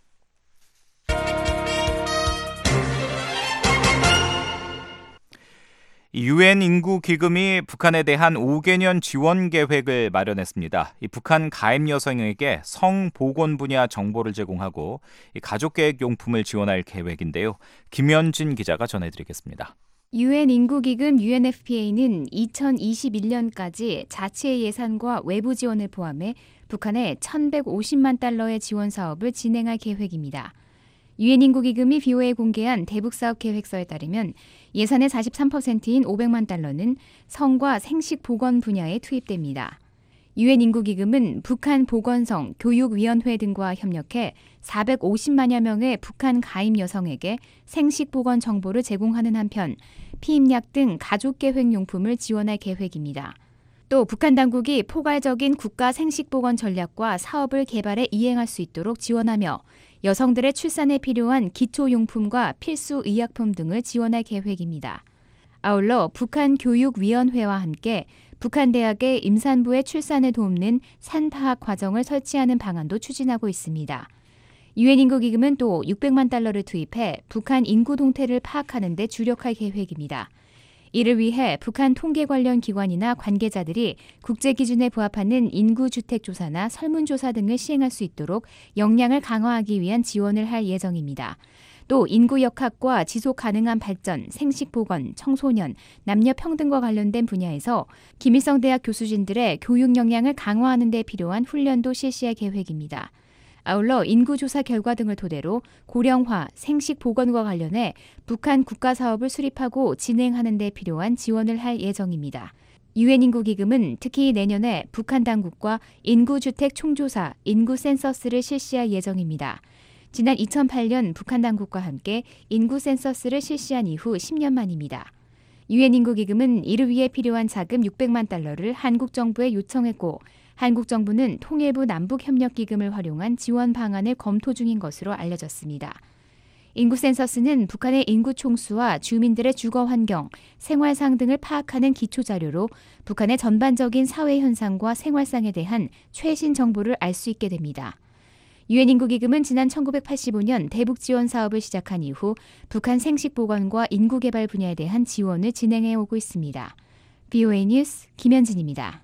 유엔 인구기금이 북한에 대한 오 개년 지원 계획을 마련했습니다. 이 북한 가임 여성에게 성보건 분야 정보를 제공하고 이 가족계획 용품을 지원할 계획인데요. 김현진 기자가 전해드리겠습니다. 유엔 인구기금 유엔에프피에이는 이천이십일년까지 자체 예산과 외부 지원을 포함해 북한에 천백오십만 달러의 지원 사업을 진행할 계획입니다. 유엔 인구기금이 비오에이에 공개한 대북사업 계획서에 따르면 예산의 사십삼 퍼센트인 오백만 달러는 성과 생식 보건 분야에 투입됩니다. 유엔 인구기금은 북한 보건성, 교육위원회 등과 협력해 사백오십만여 명의 북한 가임 여성에게 생식보건 정보를 제공하는 한편 피임약 등 가족계획용품을 지원할 계획입니다. 또 북한 당국이 포괄적인 국가 생식보건 전략과 사업을 개발해 이행할 수 있도록 지원하며 여성들의 출산에 필요한 기초용품과 필수 의약품 등을 지원할 계획입니다. 아울러 북한 교육위원회와 함께 북한 대학의 임산부의 출산을 돕는 산파학 과정을 설치하는 방안도 추진하고 있습니다. 유엔 인구기금은 또 육백만 달러를 투입해 북한 인구 동태를 파악하는 데 주력할 계획입니다. 이를 위해 북한 통계 관련 기관이나 관계자들이 국제 기준에 부합하는 인구주택 조사나 설문조사 등을 시행할 수 있도록 역량을 강화하기 위한 지원을 할 예정입니다. 또 인구 역학과 지속 가능한 발전, 생식보건, 청소년, 남녀 평등과 관련된 분야에서 김일성 대학 교수진들의 교육 역량을 강화하는 데 필요한 훈련도 실시할 계획입니다. 아울러 인구조사 결과 등을 토대로 고령화, 생식보건과 관련해 북한 국가사업을 수립하고 진행하는 데 필요한 지원을 할 예정입니다. 유엔 인구기금은 특히 내년에 북한 당국과 인구주택 총조사, 인구 센서스를 실시할 예정입니다. 지난 이천팔년 북한 당국과 함께 인구 센서스를 실시한 이후 십 년 만입니다. 유엔 인구기금은 이를 위해 필요한 자금 육백만 달러를 한국 정부에 요청했고 한국 정부는 통일부 남북협력기금을 활용한 지원 방안을 검토 중인 것으로 알려졌습니다. 인구 센서스는 북한의 인구 총수와 주민들의 주거 환경, 생활상 등을 파악하는 기초자료로 북한의 전반적인 사회 현상과 생활상에 대한 최신 정보를 알 수 있게 됩니다. 유엔 인구기금은 지난 천구백팔십오년 대북 지원 사업을 시작한 이후 북한 생식보건과 인구개발 분야에 대한 지원을 진행해 오고 있습니다. 브이오에이 뉴스 김현진입니다.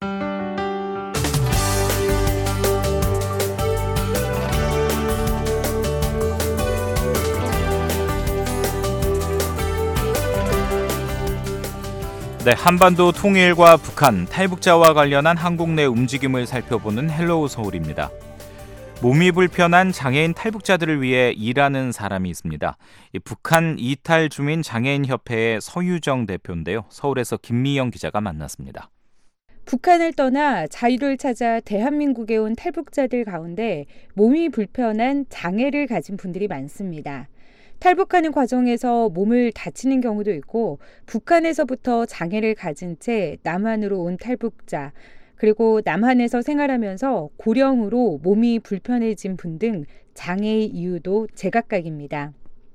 네, 한반도 통일과 북한, 탈북자와 관련한 한국 내 움직임을 살펴보는 헬로우 서울입니다. 몸이 불편한 장애인 탈북자들을 위해 일하는 사람이 있습니다. 이 북한 이탈 주민 장애인 협회의 서유정 대표인데요. 서울에서 김미영 기자가 만났습니다. 북한을 떠나 자유를 찾아 대한민국에 온 탈북자들 가운데 몸이 불편한 장애를 가진 분들이 많습니다. 탈북하는 과정에서 몸을 다치는 경우도 있고 북한에서부터 장애를 가진 채 남한으로 온 탈북자, 그리고 남한에서 생활하면서 고령으로 몸이 불편해진 분 등 장애의 이유도 제각각입니다.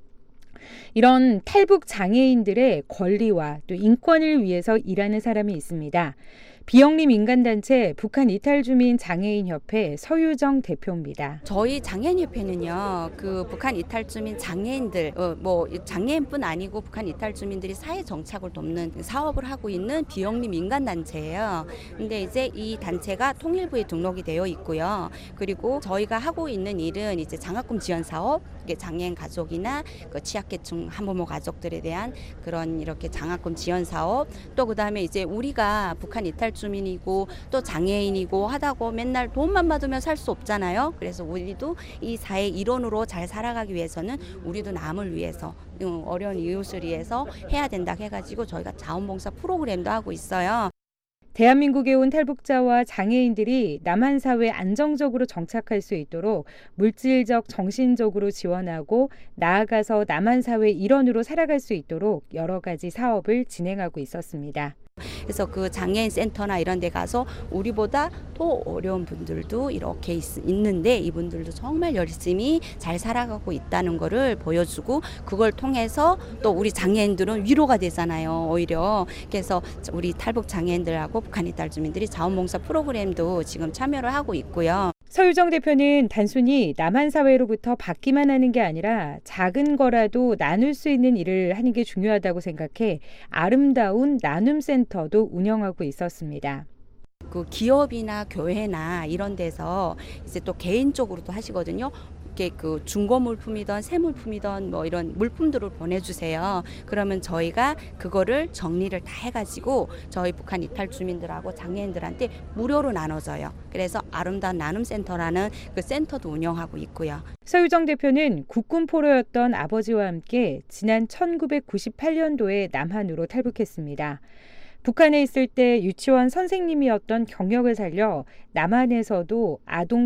이런 탈북 장애인들의 권리와 또 인권을 위해서 일하는 사람이 있습니다. 비영리 민간단체 북한 이탈주민 장애인협회 서유정 대표입니다. 저희 장애인협회는요, 그 북한 이탈주민 장애인들, 어, 뭐 장애인뿐 아니고 북한 이탈주민들이 사회 정착을 돕는 사업을 하고 있는 비영리 민간단체예요. 근데 이제 이 단체가 통일부에 등록이 되어 있고요. 그리고 저희가 하고 있는 일은 이제 장학금 지원 사업, 장애인 가족이나 그 취약계층 한부모 가족들에 대한 그런 이렇게 장학금 지원 사업, 또 그다음에 이제 우리가 북한 이탈 주민이고 또 장애인이고 하다고 맨날 돈만 받으면 살 수 없잖아요. 그래서 우리도 이 사회 일원으로 잘 살아가기 위해서는 우리도 남을 위해서, 어려운 이웃을 위해서 해야 된다 해가지고 저희가 자원봉사 프로그램도 하고 있어요. 대한민국에 온 탈북자와 장애인들이 남한 사회에 안정적으로 정착할 수 있도록 물질적, 정신적으로 지원하고 나아가서 남한 사회 일원으로 살아갈 수 있도록 여러 가지 사업을 진행하고 있었습니다. 그래서 그 장애인 센터나 이런 데 가서 우리보다 더 어려운 분들도 이렇게 있, 있는데 이분들도 정말 열심히 잘 살아가고 있다는 거를 보여주고, 그걸 통해서 또 우리 장애인들은 위로가 되잖아요, 오히려. 그래서 우리 탈북 장애인들하고 북한 이탈 주민들이 자원봉사 프로그램도 지금 참여를 하고 있고요. 서유정 대표는 단순히 남한 사회로부터 받기만 하는 게 아니라 작은 거라도 나눌 수 있는 일을 하는 게 중요하다고 생각해 아름다운 나눔센터도 운영하고 있었습니다. 그 기업이나 교회나 이런 데서 이제 또 개인적으로도 하시거든요. 이렇게 그 중고 물품이든 새 물품이든 뭐 이런 물품들을 보내주세요. 그러면 저희가 그거를 정리를 다 해가지고 저희 북한 이탈 주민들하고 장애인들한테 무료로 나눠줘요. 그래서 아름다운 나눔센터라는 그 센터도 운영하고 있고요. 서유정 대표는 국군 포로였던 아버지와 함께 지난 천구백구십팔 년도에 남한으로 탈북했습니다. 북한에 있을 때 유치원 선생님이었던 경력을 살려 남한에서도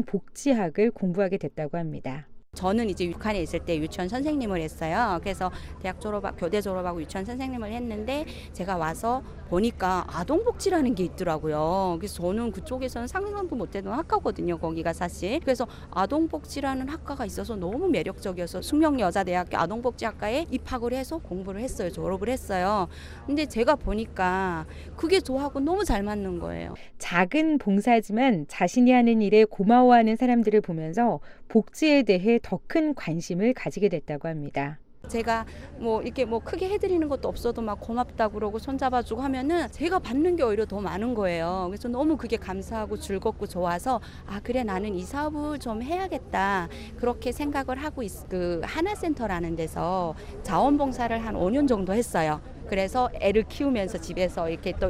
아동복지학을 공부하게 됐다고 합니다. 저는 이제 북한에 있을 때 유치원 선생님을 했어요. 그래서 대학 졸업하고 교대 졸업하고 유치원 선생님을 했는데 제가 와서 보니까 아동복지라는 게 있더라고요. 그래서 저는 그쪽에서는 상상도 못했던 학과거든요, 거기가 사실. 그래서 아동복지라는 학과가 있어서 너무 매력적이어서 숙명여자대학교 아동복지학과에 입학을 해서 공부를 했어요. 졸업을 했어요. 근데 제가 보니까 그게 저하고 너무 잘 맞는 거예요. 작은 봉사지만 자신이 하는 일에 고마워하는 사람들을 보면서 복지에 대해 더 큰 관심을 가지게 됐다고 합니다. 제가 뭐 이렇게 뭐 크게 해드리는 것도 없어도 막 고맙다 그러고 손잡아주고 하면은 제가 받는 게 오히려 더 많은 거예요. 그래서 너무 그게 감사하고 즐겁고 좋아서 아 그래 나는 이 사업을 좀 해야겠다 그렇게 생각을 하고 있, 그 하나센터라는 데서 자원봉사를 한 오 년 정도 했어요. 그래서 애를 키우면서 집에서 이렇게 또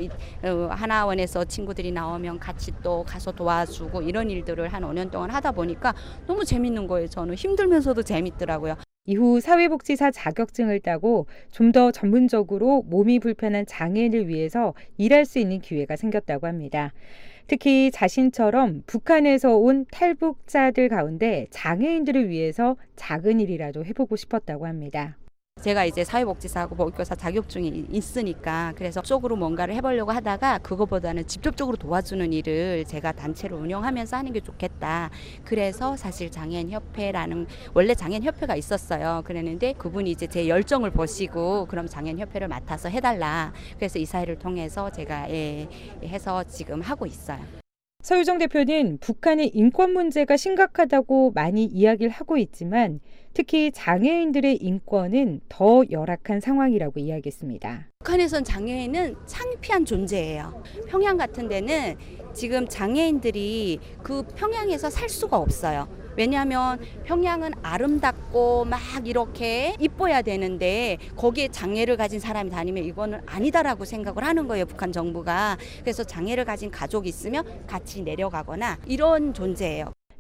하나원에서 친구들이 나오면 같이 또 가서 도와주고 이런 일들을 한 오 년 동안 하다 보니까 너무 재밌는 거예요. 저는 힘들면서도 재밌더라고요. 이후 사회복지사 자격증을 따고 좀 더 전문적으로 몸이 불편한 장애인을 위해서 일할 수 있는 기회가 생겼다고 합니다. 특히 자신처럼 북한에서 온 탈북자들 가운데 장애인들을 위해서 작은 일이라도 해보고 싶었다고 합니다. 제가 이제 사회복지사하고 보육교사 자격증이 있으니까 그래서 쪽으로 뭔가를 해보려고 하다가 그거보다는 직접적으로 도와주는 일을 제가 단체를 운영하면서 하는 게 좋겠다. 그래서 사실 장애인협회라는 원래 장애인협회가 있었어요. 그랬는데 그분이 이제 제 열정을 보시고 그럼 장애인협회를 맡아서 해달라. 그래서 이 사회를 통해서 제가 예, 해서 지금 하고 있어요. 서유정 대표는 북한의 인권 문제가 심각하다고 많이 이야기를 하고 있지만 특히 장애인들의 인권은 더 열악한 상황이라고 이야기했습니다. 북한에선 장애인은 창피한 존재예요. 평양 같은 데는 지금 장애인들이 그 평양에서 살 수가 없어요. 왜냐하면 평양은 아름답고 막 이렇게 이뻐야 되는데 거기에 장애를 가진 사람이 다니면 이거는 아니다라고 생각을 하는 거예요, 북한 정부가. 그래서 장애를 가진 가족이 있으면 같이 내려가거나 이런 존재예요.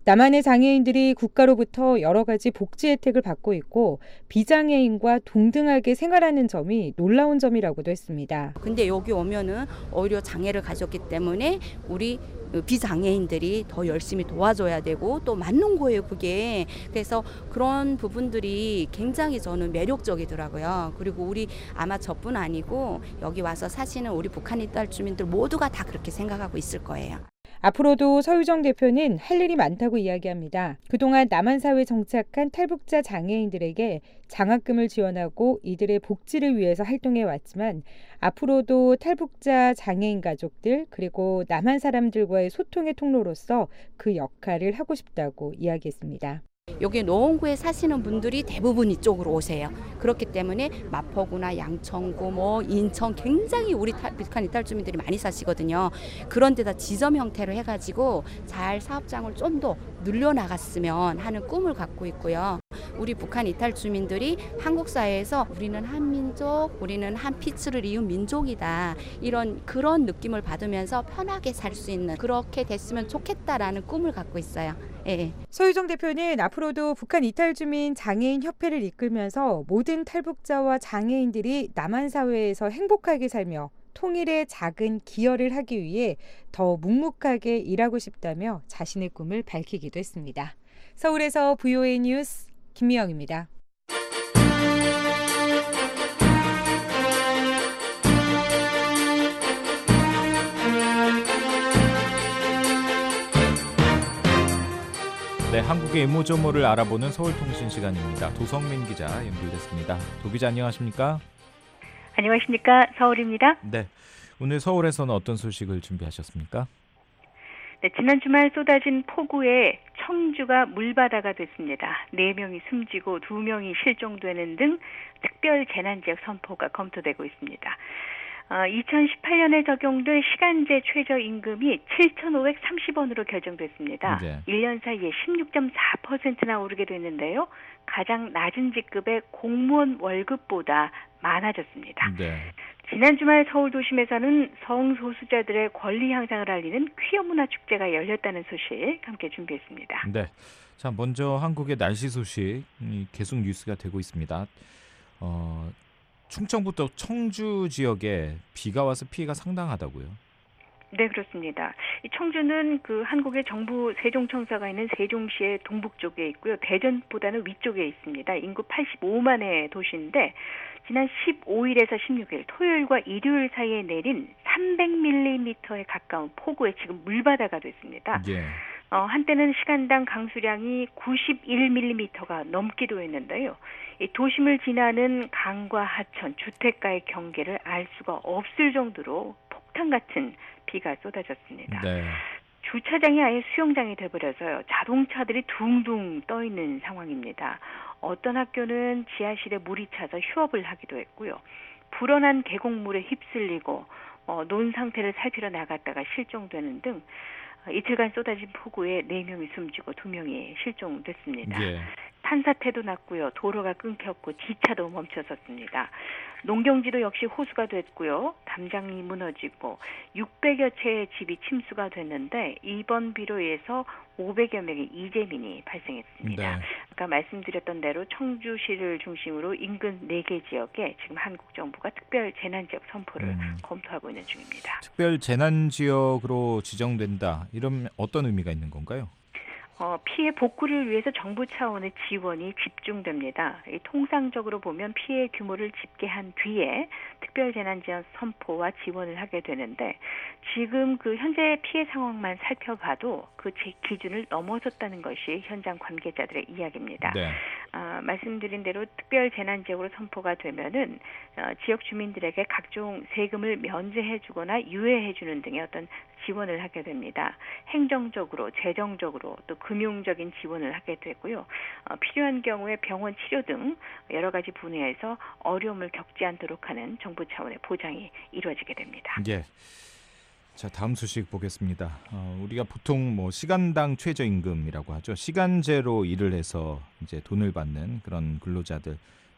남한의 장애인들이 국가로부터 여러 가지 복지 혜택을 받고 있고 비장애인과 동등하게 생활하는 점이 놀라운 점이라고도 했습니다. 근데 여기 오면은 오히려 장애를 가졌기 때문에 우리 비장애인들이 더 열심히 도와줘야 되고 또 맞는 거예요, 그게. 그래서 그런 부분들이 굉장히 저는 매력적이더라고요. 그리고 우리 아마 저뿐 아니고 여기 와서 사시는 우리 북한 이탈 주민들 모두가 다 그렇게 생각하고 있을 거예요. 앞으로도 서유정 대표는 할 일이 많다고 이야기합니다. 그동안 남한사회에 정착한 탈북자 장애인들에게 장학금을 지원하고 이들의 복지를 위해서 활동해 왔지만 앞으로도 탈북자 장애인 가족들 그리고 남한 사람들과의 소통의 통로로서 그 역할을 하고 싶다고 이야기했습니다. 여기 노원구에 사시는 분들이 대부분 이쪽으로 오세요. 그렇기 때문에 마포구나 양천구, 뭐 인천 굉장히 우리 탈, 북한 이탈 주민들이 많이 사시거든요. 그런 데다 지점 형태로 해가지고 잘 사업장을 좀 더 늘려나갔으면 하는 꿈을 갖고 있고요. 우리 북한 이탈 주민들이 한국 사회에서 우리는 한민족, 우리는 한 피츠를 이은 민족이다. 이런 그런 느낌을 받으면서 편하게 살 수 있는 그렇게 됐으면 좋겠다라는 꿈을 갖고 있어요. 예. 서유정 대표는 앞으로도 북한 이탈 주민 장애인 협회를 이끌면서 모든 탈북자와 장애인들이 남한 사회에서 행복하게 살며 통일에 작은 기여를 하기 위해 더 묵묵하게 일하고 싶다며 자신의 꿈을 밝히기도 했습니다. 서울에서 브이오에이 뉴스 김미영입니다. 네, 한국의 이모저모를 알아보는 서울통신 시간입니다. 도성민 기자 연결됐습니다. 도 기자 안녕하십니까? 안녕하십니까? 서울입니다. 네, 오늘 서울에서는 어떤 소식을 준비하셨습니까? 네, 지난 주말 쏟아진 폭우에 청주가 물바다가 됐습니다. 네 명이 숨지고 두 명이 실종되는 등 특별 재난지역 선포가 검토되고 있습니다. 어, 이천십팔 년에 적용된 시간제 최저임금이 칠천오백삼십 원으로 결정됐습니다. 네. 일 년 사이에 십육 점 사 퍼센트나 오르게 됐는데요. 가장 낮은 직급의 공무원 월급보다 많아졌습니다. 네. 지난 주말 서울 도심에서는 성소수자들의 권리 향상을 알리는 퀴어 문화 축제가 열렸다는 소식 함께 준비했습니다. 네, 자 먼저 한국의 날씨 소식 계속 뉴스가 되고 있습니다. 어, 충청부터 청주 지역에 비가 와서 피해가 상당하다고요? 네, 그렇습니다. 이 청주는 그 한국의 정부 세종청사가 있는 세종시의 동북쪽에 있고요. 대전보다는 위쪽에 있습니다. 인구 팔십오만의 도시인데 지난 십오 일에서 십육 일 토요일과 일요일 사이에 내린 삼백 밀리미터에 가까운 폭우에 지금 물바다가 됐습니다. 예. 어, 한때는 시간당 강수량이 구십일 밀리미터가 넘기도 했는데요. 이 도심을 지나는 강과 하천, 주택가의 경계를 알 수가 없을 정도로 폭탄 같은 비가 쏟아졌습니다. 네. 주차장이 아예 수영장이 돼버려서요. 자동차들이 둥둥 떠 있는 상황입니다. 어떤 학교는 지하실에 물이 차서 휴업을 하기도 했고요. 불어난 계곡물에 휩쓸리고 어, 논 상태를 살피러 나갔다가 실종되는 등 이틀간 쏟아진 폭우에 네 명이 숨지고 두 명이 실종됐습니다. 예. 산사태도 났고요. 도로가 끊겼고 지차도 멈춰섰습니다. 농경지도 역시 호수가 됐고요. 담장이 무너지고 육백여 채의 집이 침수가 됐는데 이번 비로 인해서 오백여 명의 이재민이 발생했습니다. 네. 아까 말씀드렸던 대로 청주시를 중심으로 인근 네 개 지역에 지금 한국 정부가 특별 재난지역 선포를 음. 검토하고 있는 중입니다. 특별 재난지역으로 지정된다. 이런 어떤 의미가 있는 건가요? 어, 피해 복구를 위해서 정부 차원의 지원이 집중됩니다. 이 통상적으로 보면 피해 규모를 집계한 뒤에 특별재난지역 선포와 지원을 하게 되는데 지금 그 현재 피해 상황만 살펴봐도 그 기준을 넘어섰다는 것이 현장 관계자들의 이야기입니다. 네. 어, 말씀드린 대로 특별재난지역으로 선포가 되면은 어, 지역 주민들에게 각종 세금을 면제해주거나 유예해주는 등의 어떤 지원을 하게 됩니다. 행정적으로, 재정적으로 또 금융적인 지원을 하게 되고요. 어, 필요한 경우에 병원 치료 등 여러 가지 분야에서 어려움을 겪지 않도록 하는 정부 차원의 보장이 이루어지게 됩니다. 예. 자, 다음 소식 보겠습니다. 어, 우리가 보통 뭐 시간당 최저임금이라고 하죠. 시간제로 일을 해서 이제 돈을 받는 그런 근로자들이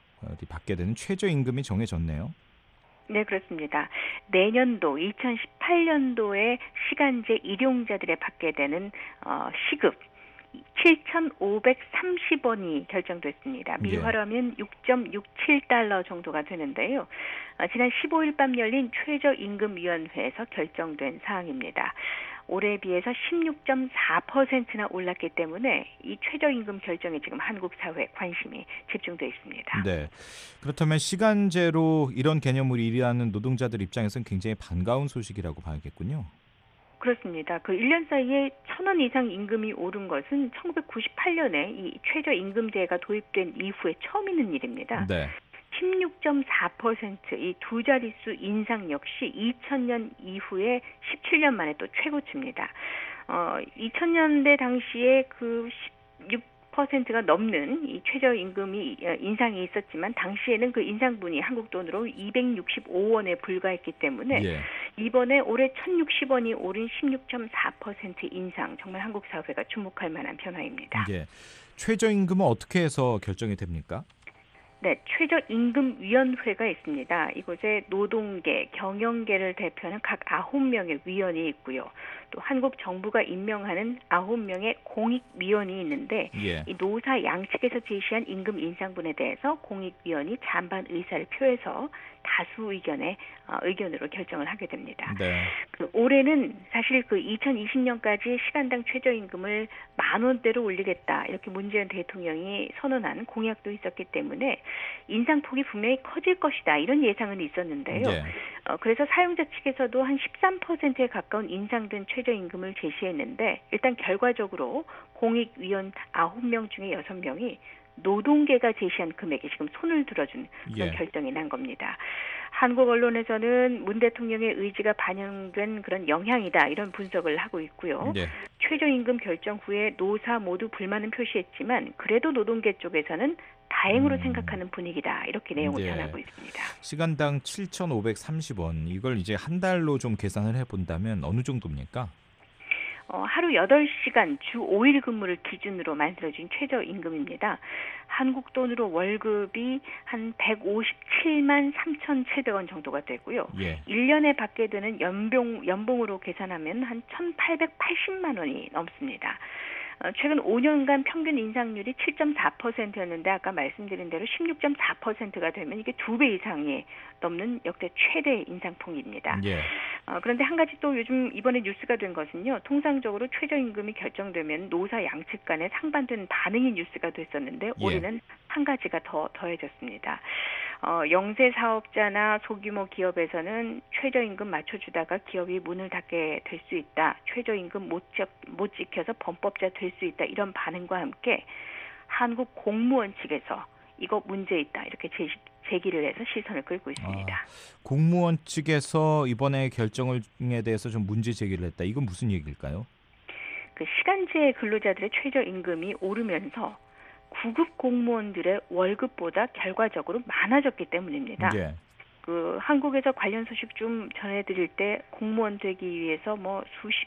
받게 되는 최저임금이 정해졌네요. 네, 그렇습니다. 내년도 이천십팔 년도에 시간제 일용자들에 받게 되는 어, 시급 칠천오백삼십 원이 결정됐습니다. 미화로 하면 육 점 육칠 달러 정도가 되는데요. 어, 지난 십오 일 밤 열린 최저임금위원회에서 결정된 사항입니다. 올해에 비해서 십육 점 사 퍼센트나 올랐기 때문에 이 최저임금 결정에 지금 한국 사회에 관심이 집중돼 있습니다. 네. 그렇다면 시간제로 이런 개념을 일하는 노동자들 입장에서는 굉장히 반가운 소식이라고 봐야겠군요. 그렇습니다. 그 일 년 사이에 천 원 이상 임금이 오른 것은 천구백구십팔 년에 이 최저임금제가 도입된 이후에 처음 있는 일입니다. 네. 십육 점 사 퍼센트 이 두 자릿수 인상 역시 이천 년 이후에 십칠 년 만에 또 최고치입니다. 어, 이천 년대 당시에 그 십육 퍼센트가 넘는 이 최저임금이 인상이 있었지만 당시에는 그 인상분이 한국 돈으로 이백육십오 원에 불과했기 때문에 예. 이번에 올해 천육십 원이 오른 십육 점 사 퍼센트 인상 정말 한국 사회가 주목할 만한 변화입니다. 예. 최저임금은 어떻게 해서 결정이 됩니까? 네, 최저임금위원회가 있습니다. 이곳에 노동계, 경영계를 대표하는 각 아홉 명의 위원이 있고요. 또 한국 정부가 임명하는 아홉 명의 공익위원이 있는데 예. 이 노사 양측에서 제시한 임금 인상분에 대해서 공익위원이 찬반 의사를 표해서 다수 의견에 어, 의견으로 결정을 하게 됩니다. 네. 그 올해는 사실 그 이천이십 년까지 시간당 최저임금을 만 원대로 올리겠다 이렇게 문재인 대통령이 선언한 공약도 있었기 때문에 인상폭이 분명히 커질 것이다 이런 예상은 있었는데요. 예. 어, 그래서 사용자 측에서도 한 십삼 퍼센트에 가까운 인상된 최저임금을 제시했는데 일단 결과적으로 공익위원 아홉 명 중에 여섯 명이 노동계가 제시한 금액에 지금 손을 들어준 그런 예. 결정이 난 겁니다. 한국 언론에서는 문 대통령의 의지가 반영된 그런 영향이다 이런 분석을 하고 있고요. 예. 최저임금 결정 후에 노사 모두 불만은 표시했지만 그래도 노동계 쪽에서는 다행으로 음. 생각하는 분위기다 이렇게 내용을 예. 전하고 있습니다. 시간당 칠천오백삼십 원 이걸 이제 한 달로 좀 계산을 해본다면 어느 정도입니까? 어, 하루 여덟 시간 주 오 일 근무를 기준으로 만들어진 최저임금입니다. 한국 돈으로 월급이 한 백오십칠만 삼천칠백 원 정도가 되고요. 예. 일 년에 받게 되는 연봉, 연봉으로 계산하면 한 천팔백팔십만 원이 넘습니다. 어, 최근 오 년간 평균 인상률이 칠 점 사 퍼센트였는데 아까 말씀드린 대로 십육 점 사 퍼센트가 되면 이게 두 배 이상이 넘는 역대 최대 인상폭입니다. 예. 어, 그런데 한 가지 또 요즘 이번에 뉴스가 된 것은요. 통상적으로 최저임금이 결정되면 노사 양측 간에 상반된 반응이 뉴스가 됐었는데 예. 올해는 한 가지가 더 더해졌습니다. 어, 영세 사업자나 소규모 기업에서는 최저임금 맞춰주다가 기업이 문을 닫게 될 수 있다. 최저임금 못, 지, 못 지켜서 범법자 될 수 있다. 이런 반응과 함께 한국 공무원 측에서 이거 문제 있다. 이렇게 제시, 제기를 해서 시선을 끌고 있습니다. 아, 공무원 측에서 이번에 결정에 대해서 좀 문제 제기를 했다. 이건 무슨 얘기일까요? 그 시간제 근로자들의 최저임금이 오르면서 구급 공무원들의 월급보다 결과적으로 많아졌기 때문입니다. 예. 그 한국에서 관련 소식 좀 전해드릴 때 공무원 되기 위해서 뭐 수십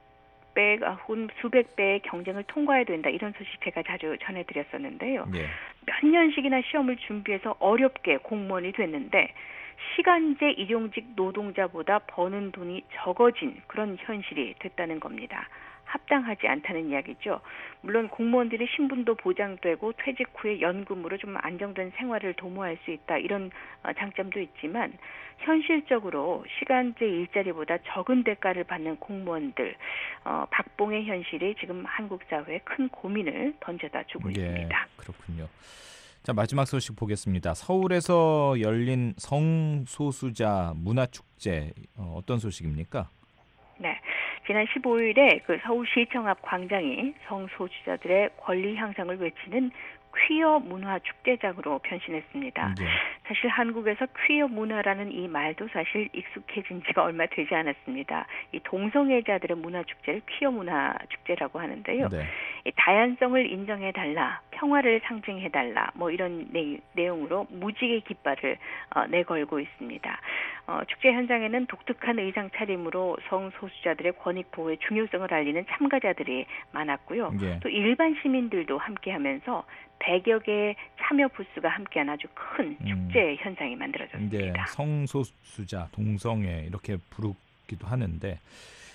배, 혹은 수백 배의 경쟁을 통과해야 된다 이런 소식 제가 자주 전해드렸었는데요. 예. 몇 년씩이나 시험을 준비해서 어렵게 공무원이 됐는데 시간제 일용직 노동자보다 버는 돈이 적어진 그런 현실이 됐다는 겁니다. 합당하지 않다는 이야기죠. 물론 공무원들의 신분도 보장되고 퇴직 후에 연금으로 좀 안정된 생활을 도모할 수 있다. 이런 장점도 있지만 현실적으로 시간제 일자리보다 적은 대가를 받는 공무원들 어, 박봉의 현실이 지금 한국 사회에 큰 고민을 던져다 주고 예, 있습니다. 그렇군요. 자, 마지막 소식 보겠습니다. 서울에서 열린 성소수자 문화축제 어, 어떤 소식입니까? 네. 지난 십오 일에 그 서울시청 앞 광장이 성소수자들의 권리 향상을 외치는 퀴어 문화 축제장으로 변신했습니다. 예. 사실 한국에서 퀴어 문화라는 이 말도 사실 익숙해진 지가 얼마 되지 않았습니다. 이 동성애자들의 문화 축제를 퀴어 문화 축제라고 하는데요. 네. 이 다양성을 인정해달라, 평화를 상징해달라, 뭐 이런 내, 내용으로 무지개 깃발을 어, 내걸고 있습니다. 어, 축제 현장에는 독특한 의상 차림으로 성소수자들의 권익 보호의 중요성을 알리는 참가자들이 많았고요. 예. 또 일반 시민들도 함께하면서 백여 개의 참여 부스가 함께한 아주 큰 축제 음. 현상이 만들어졌습니다. 네, 성소수자, 동성애 이렇게 부르기도 하는데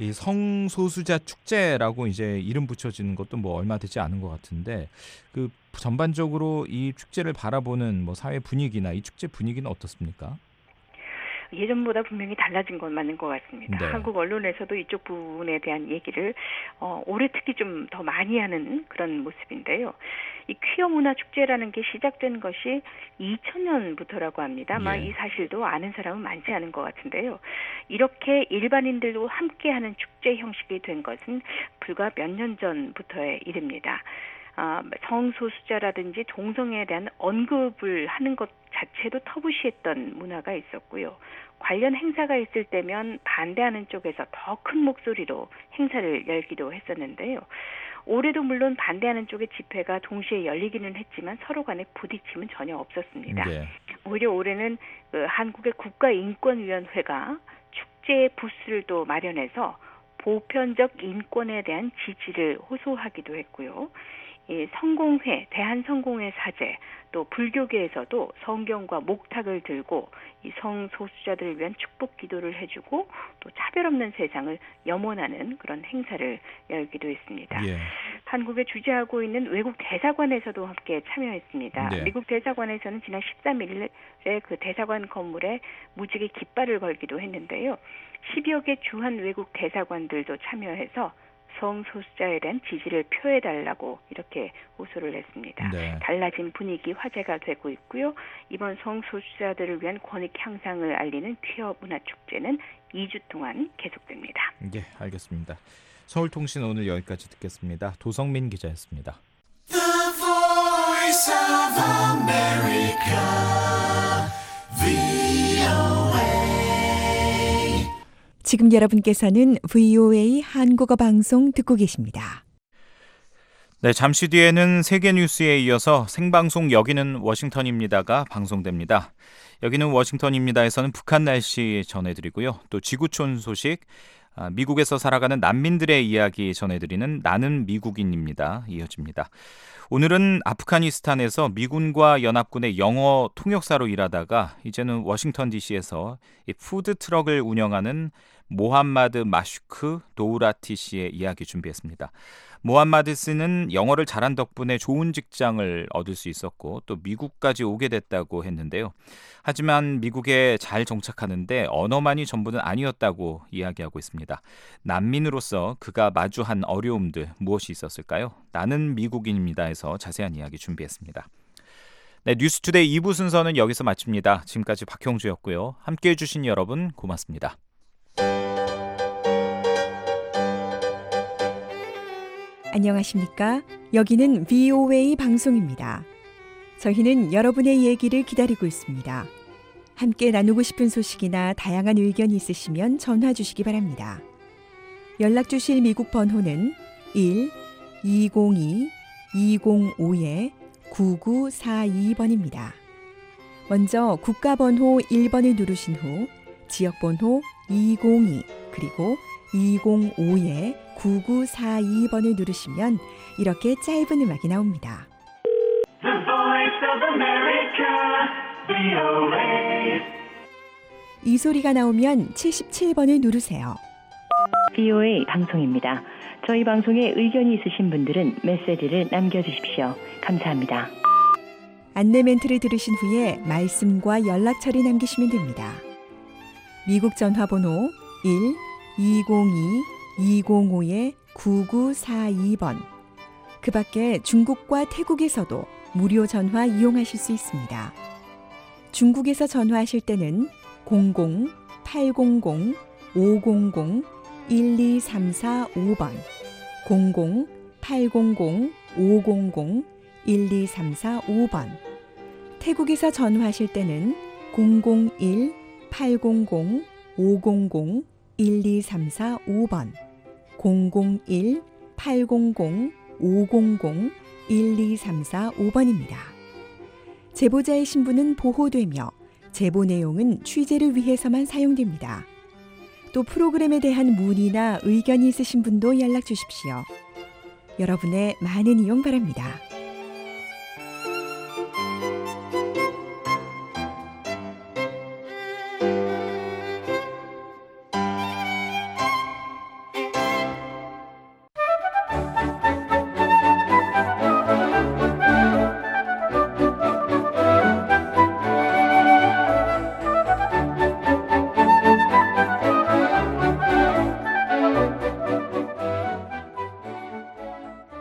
이 성소수자 축제라고 이제 이름 붙여지는 것도 뭐 얼마 되지 않은 것 같은데 그 전반적으로 이 축제를 바라보는 뭐 사회 분위기나 이 축제 분위기는 어떻습니까? 예전보다 분명히 달라진 건 맞는 것 같습니다. 네. 한국 언론에서도 이쪽 부분에 대한 얘기를 어, 올해 특히 좀 더 많이 하는 그런 모습인데요. 이 퀴어 문화 축제라는 게 시작된 것이 이천 년부터라고 합니다. 아마 예. 이 사실도 아는 사람은 많지 않은 것 같은데요. 이렇게 일반인들도 함께하는 축제 형식이 된 것은 불과 몇 년 전부터의 일입니다. 아, 성소수자라든지 동성애에 대한 언급을 하는 것 자체도 터부시했던 문화가 있었고요. 관련 행사가 있을 때면 반대하는 쪽에서 더 큰 목소리로 행사를 열기도 했었는데요. 올해도 물론 반대하는 쪽의 집회가 동시에 열리기는 했지만 서로 간의 부딪힘은 전혀 없었습니다. 네. 오히려 올해는 그 한국의 국가인권위원회가 축제의 부스를 또 마련해서 보편적 인권에 대한 지지를 호소하기도 했고요. 이 성공회, 대한성공회 사제, 또 불교계에서도 성경과 목탁을 들고 이 성소수자들을 위한 축복 기도를 해주고 또 차별 없는 세상을 염원하는 그런 행사를 열기도 했습니다. 예. 한국에 주재하고 있는 외국 대사관에서도 함께 참여했습니다. 네. 미국 대사관에서는 지난 십삼 일에 그 대사관 건물에 무지개 깃발을 걸기도 했는데요. 십여 개 주한 외국 대사관들도 참여해서 성소수자에 대한 지지를 표해달라고 이렇게 호소를 했습니다. 네. 달라진 분위기 화제가 되고 있고요. 이번 성소수자들을 위한 권익 향상을 알리는 퀴어 문화축제는 이 주 동안 계속됩니다. 네, 알겠습니다. 서울통신 오늘 여기까지 듣겠습니다. 도성민 기자였습니다. The Voice of America, 브이오에이. 지금 여러분께서는 브이오에이 한국어 방송 듣고 계십니다. 네, 잠시 뒤에는 세계 뉴스에 이어서 생방송 여기는 워싱턴입니다가 방송됩니다. 여기는 워싱턴입니다에서는 북한 날씨 전해드리고요. 또 지구촌 소식, 미국에서 살아가는 난민들의 이야기 전해드리는 나는 미국인입니다. 이어집니다. 오늘은 아프가니스탄에서 미군과 연합군의 영어 통역사로 일하다가 이제는 워싱턴 디씨에서 이 푸드 트럭을 운영하는 모함마드 마슈크 도우라티 씨의 이야기 준비했습니다. 모함마드 씨는 영어를 잘한 덕분에 좋은 직장을 얻을 수 있었고 또 미국까지 오게 됐다고 했는데요. 하지만 미국에 잘 정착하는데 언어만이 전부는 아니었다고 이야기하고 있습니다. 난민으로서 그가 마주한 어려움들 무엇이 있었을까요? 나는 미국인입니다에서 자세한 이야기 준비했습니다. 네, 뉴스투데이 이 부 순서는 여기서 마칩니다. 지금까지 박형주였고요. 함께해 주신 여러분 고맙습니다. 안녕하십니까? 여기는 브이오에이 방송입니다. 저희는 여러분의 얘기를 기다리고 있습니다. 함께 나누고 싶은 소식이나 다양한 의견이 있으시면 전화 주시기 바랍니다. 연락 주실 미국 번호는 일 이공이 이공오 구구사이 번입니다. 먼저 국가번호 일 번을 누르신 후 지역번호 이공이 그리고 이공오 구구사이 번을 누르시면 이렇게 짧은 음악이 나옵니다. The Voice of America, 브이오에이. 이 소리가 나오면 칠십칠 번을 누르세요. 브이오에이 방송입니다. 저희 방송에 의견이 있으신 분들은 메시지를 남겨주십시오. 감사합니다. 안내 멘트를 들으신 후에 말씀과 연락처를 남기시면 됩니다. 미국 전화번호 일 이공이 이공오 구구사이 번. 그 밖에 중국과 태국에서도 무료 전화 이용하실 수 있습니다. 중국에서 전화하실 때는 공공 팔공공 오공공 일이삼사오 번, 공공 팔공공 오공공 일이삼사오 번. 태국에서 전화하실 때는 공공일 팔공공 오공공 일이삼사오 번, 공공일 팔공공 오공공 일이삼사오 번입니다. 제보자의 신분은 보호되며 제보 내용은 취재를 위해서만 사용됩니다. 또 프로그램에 대한 문의나 의견이 있으신 분도 연락 주십시오. 여러분의 많은 이용 바랍니다.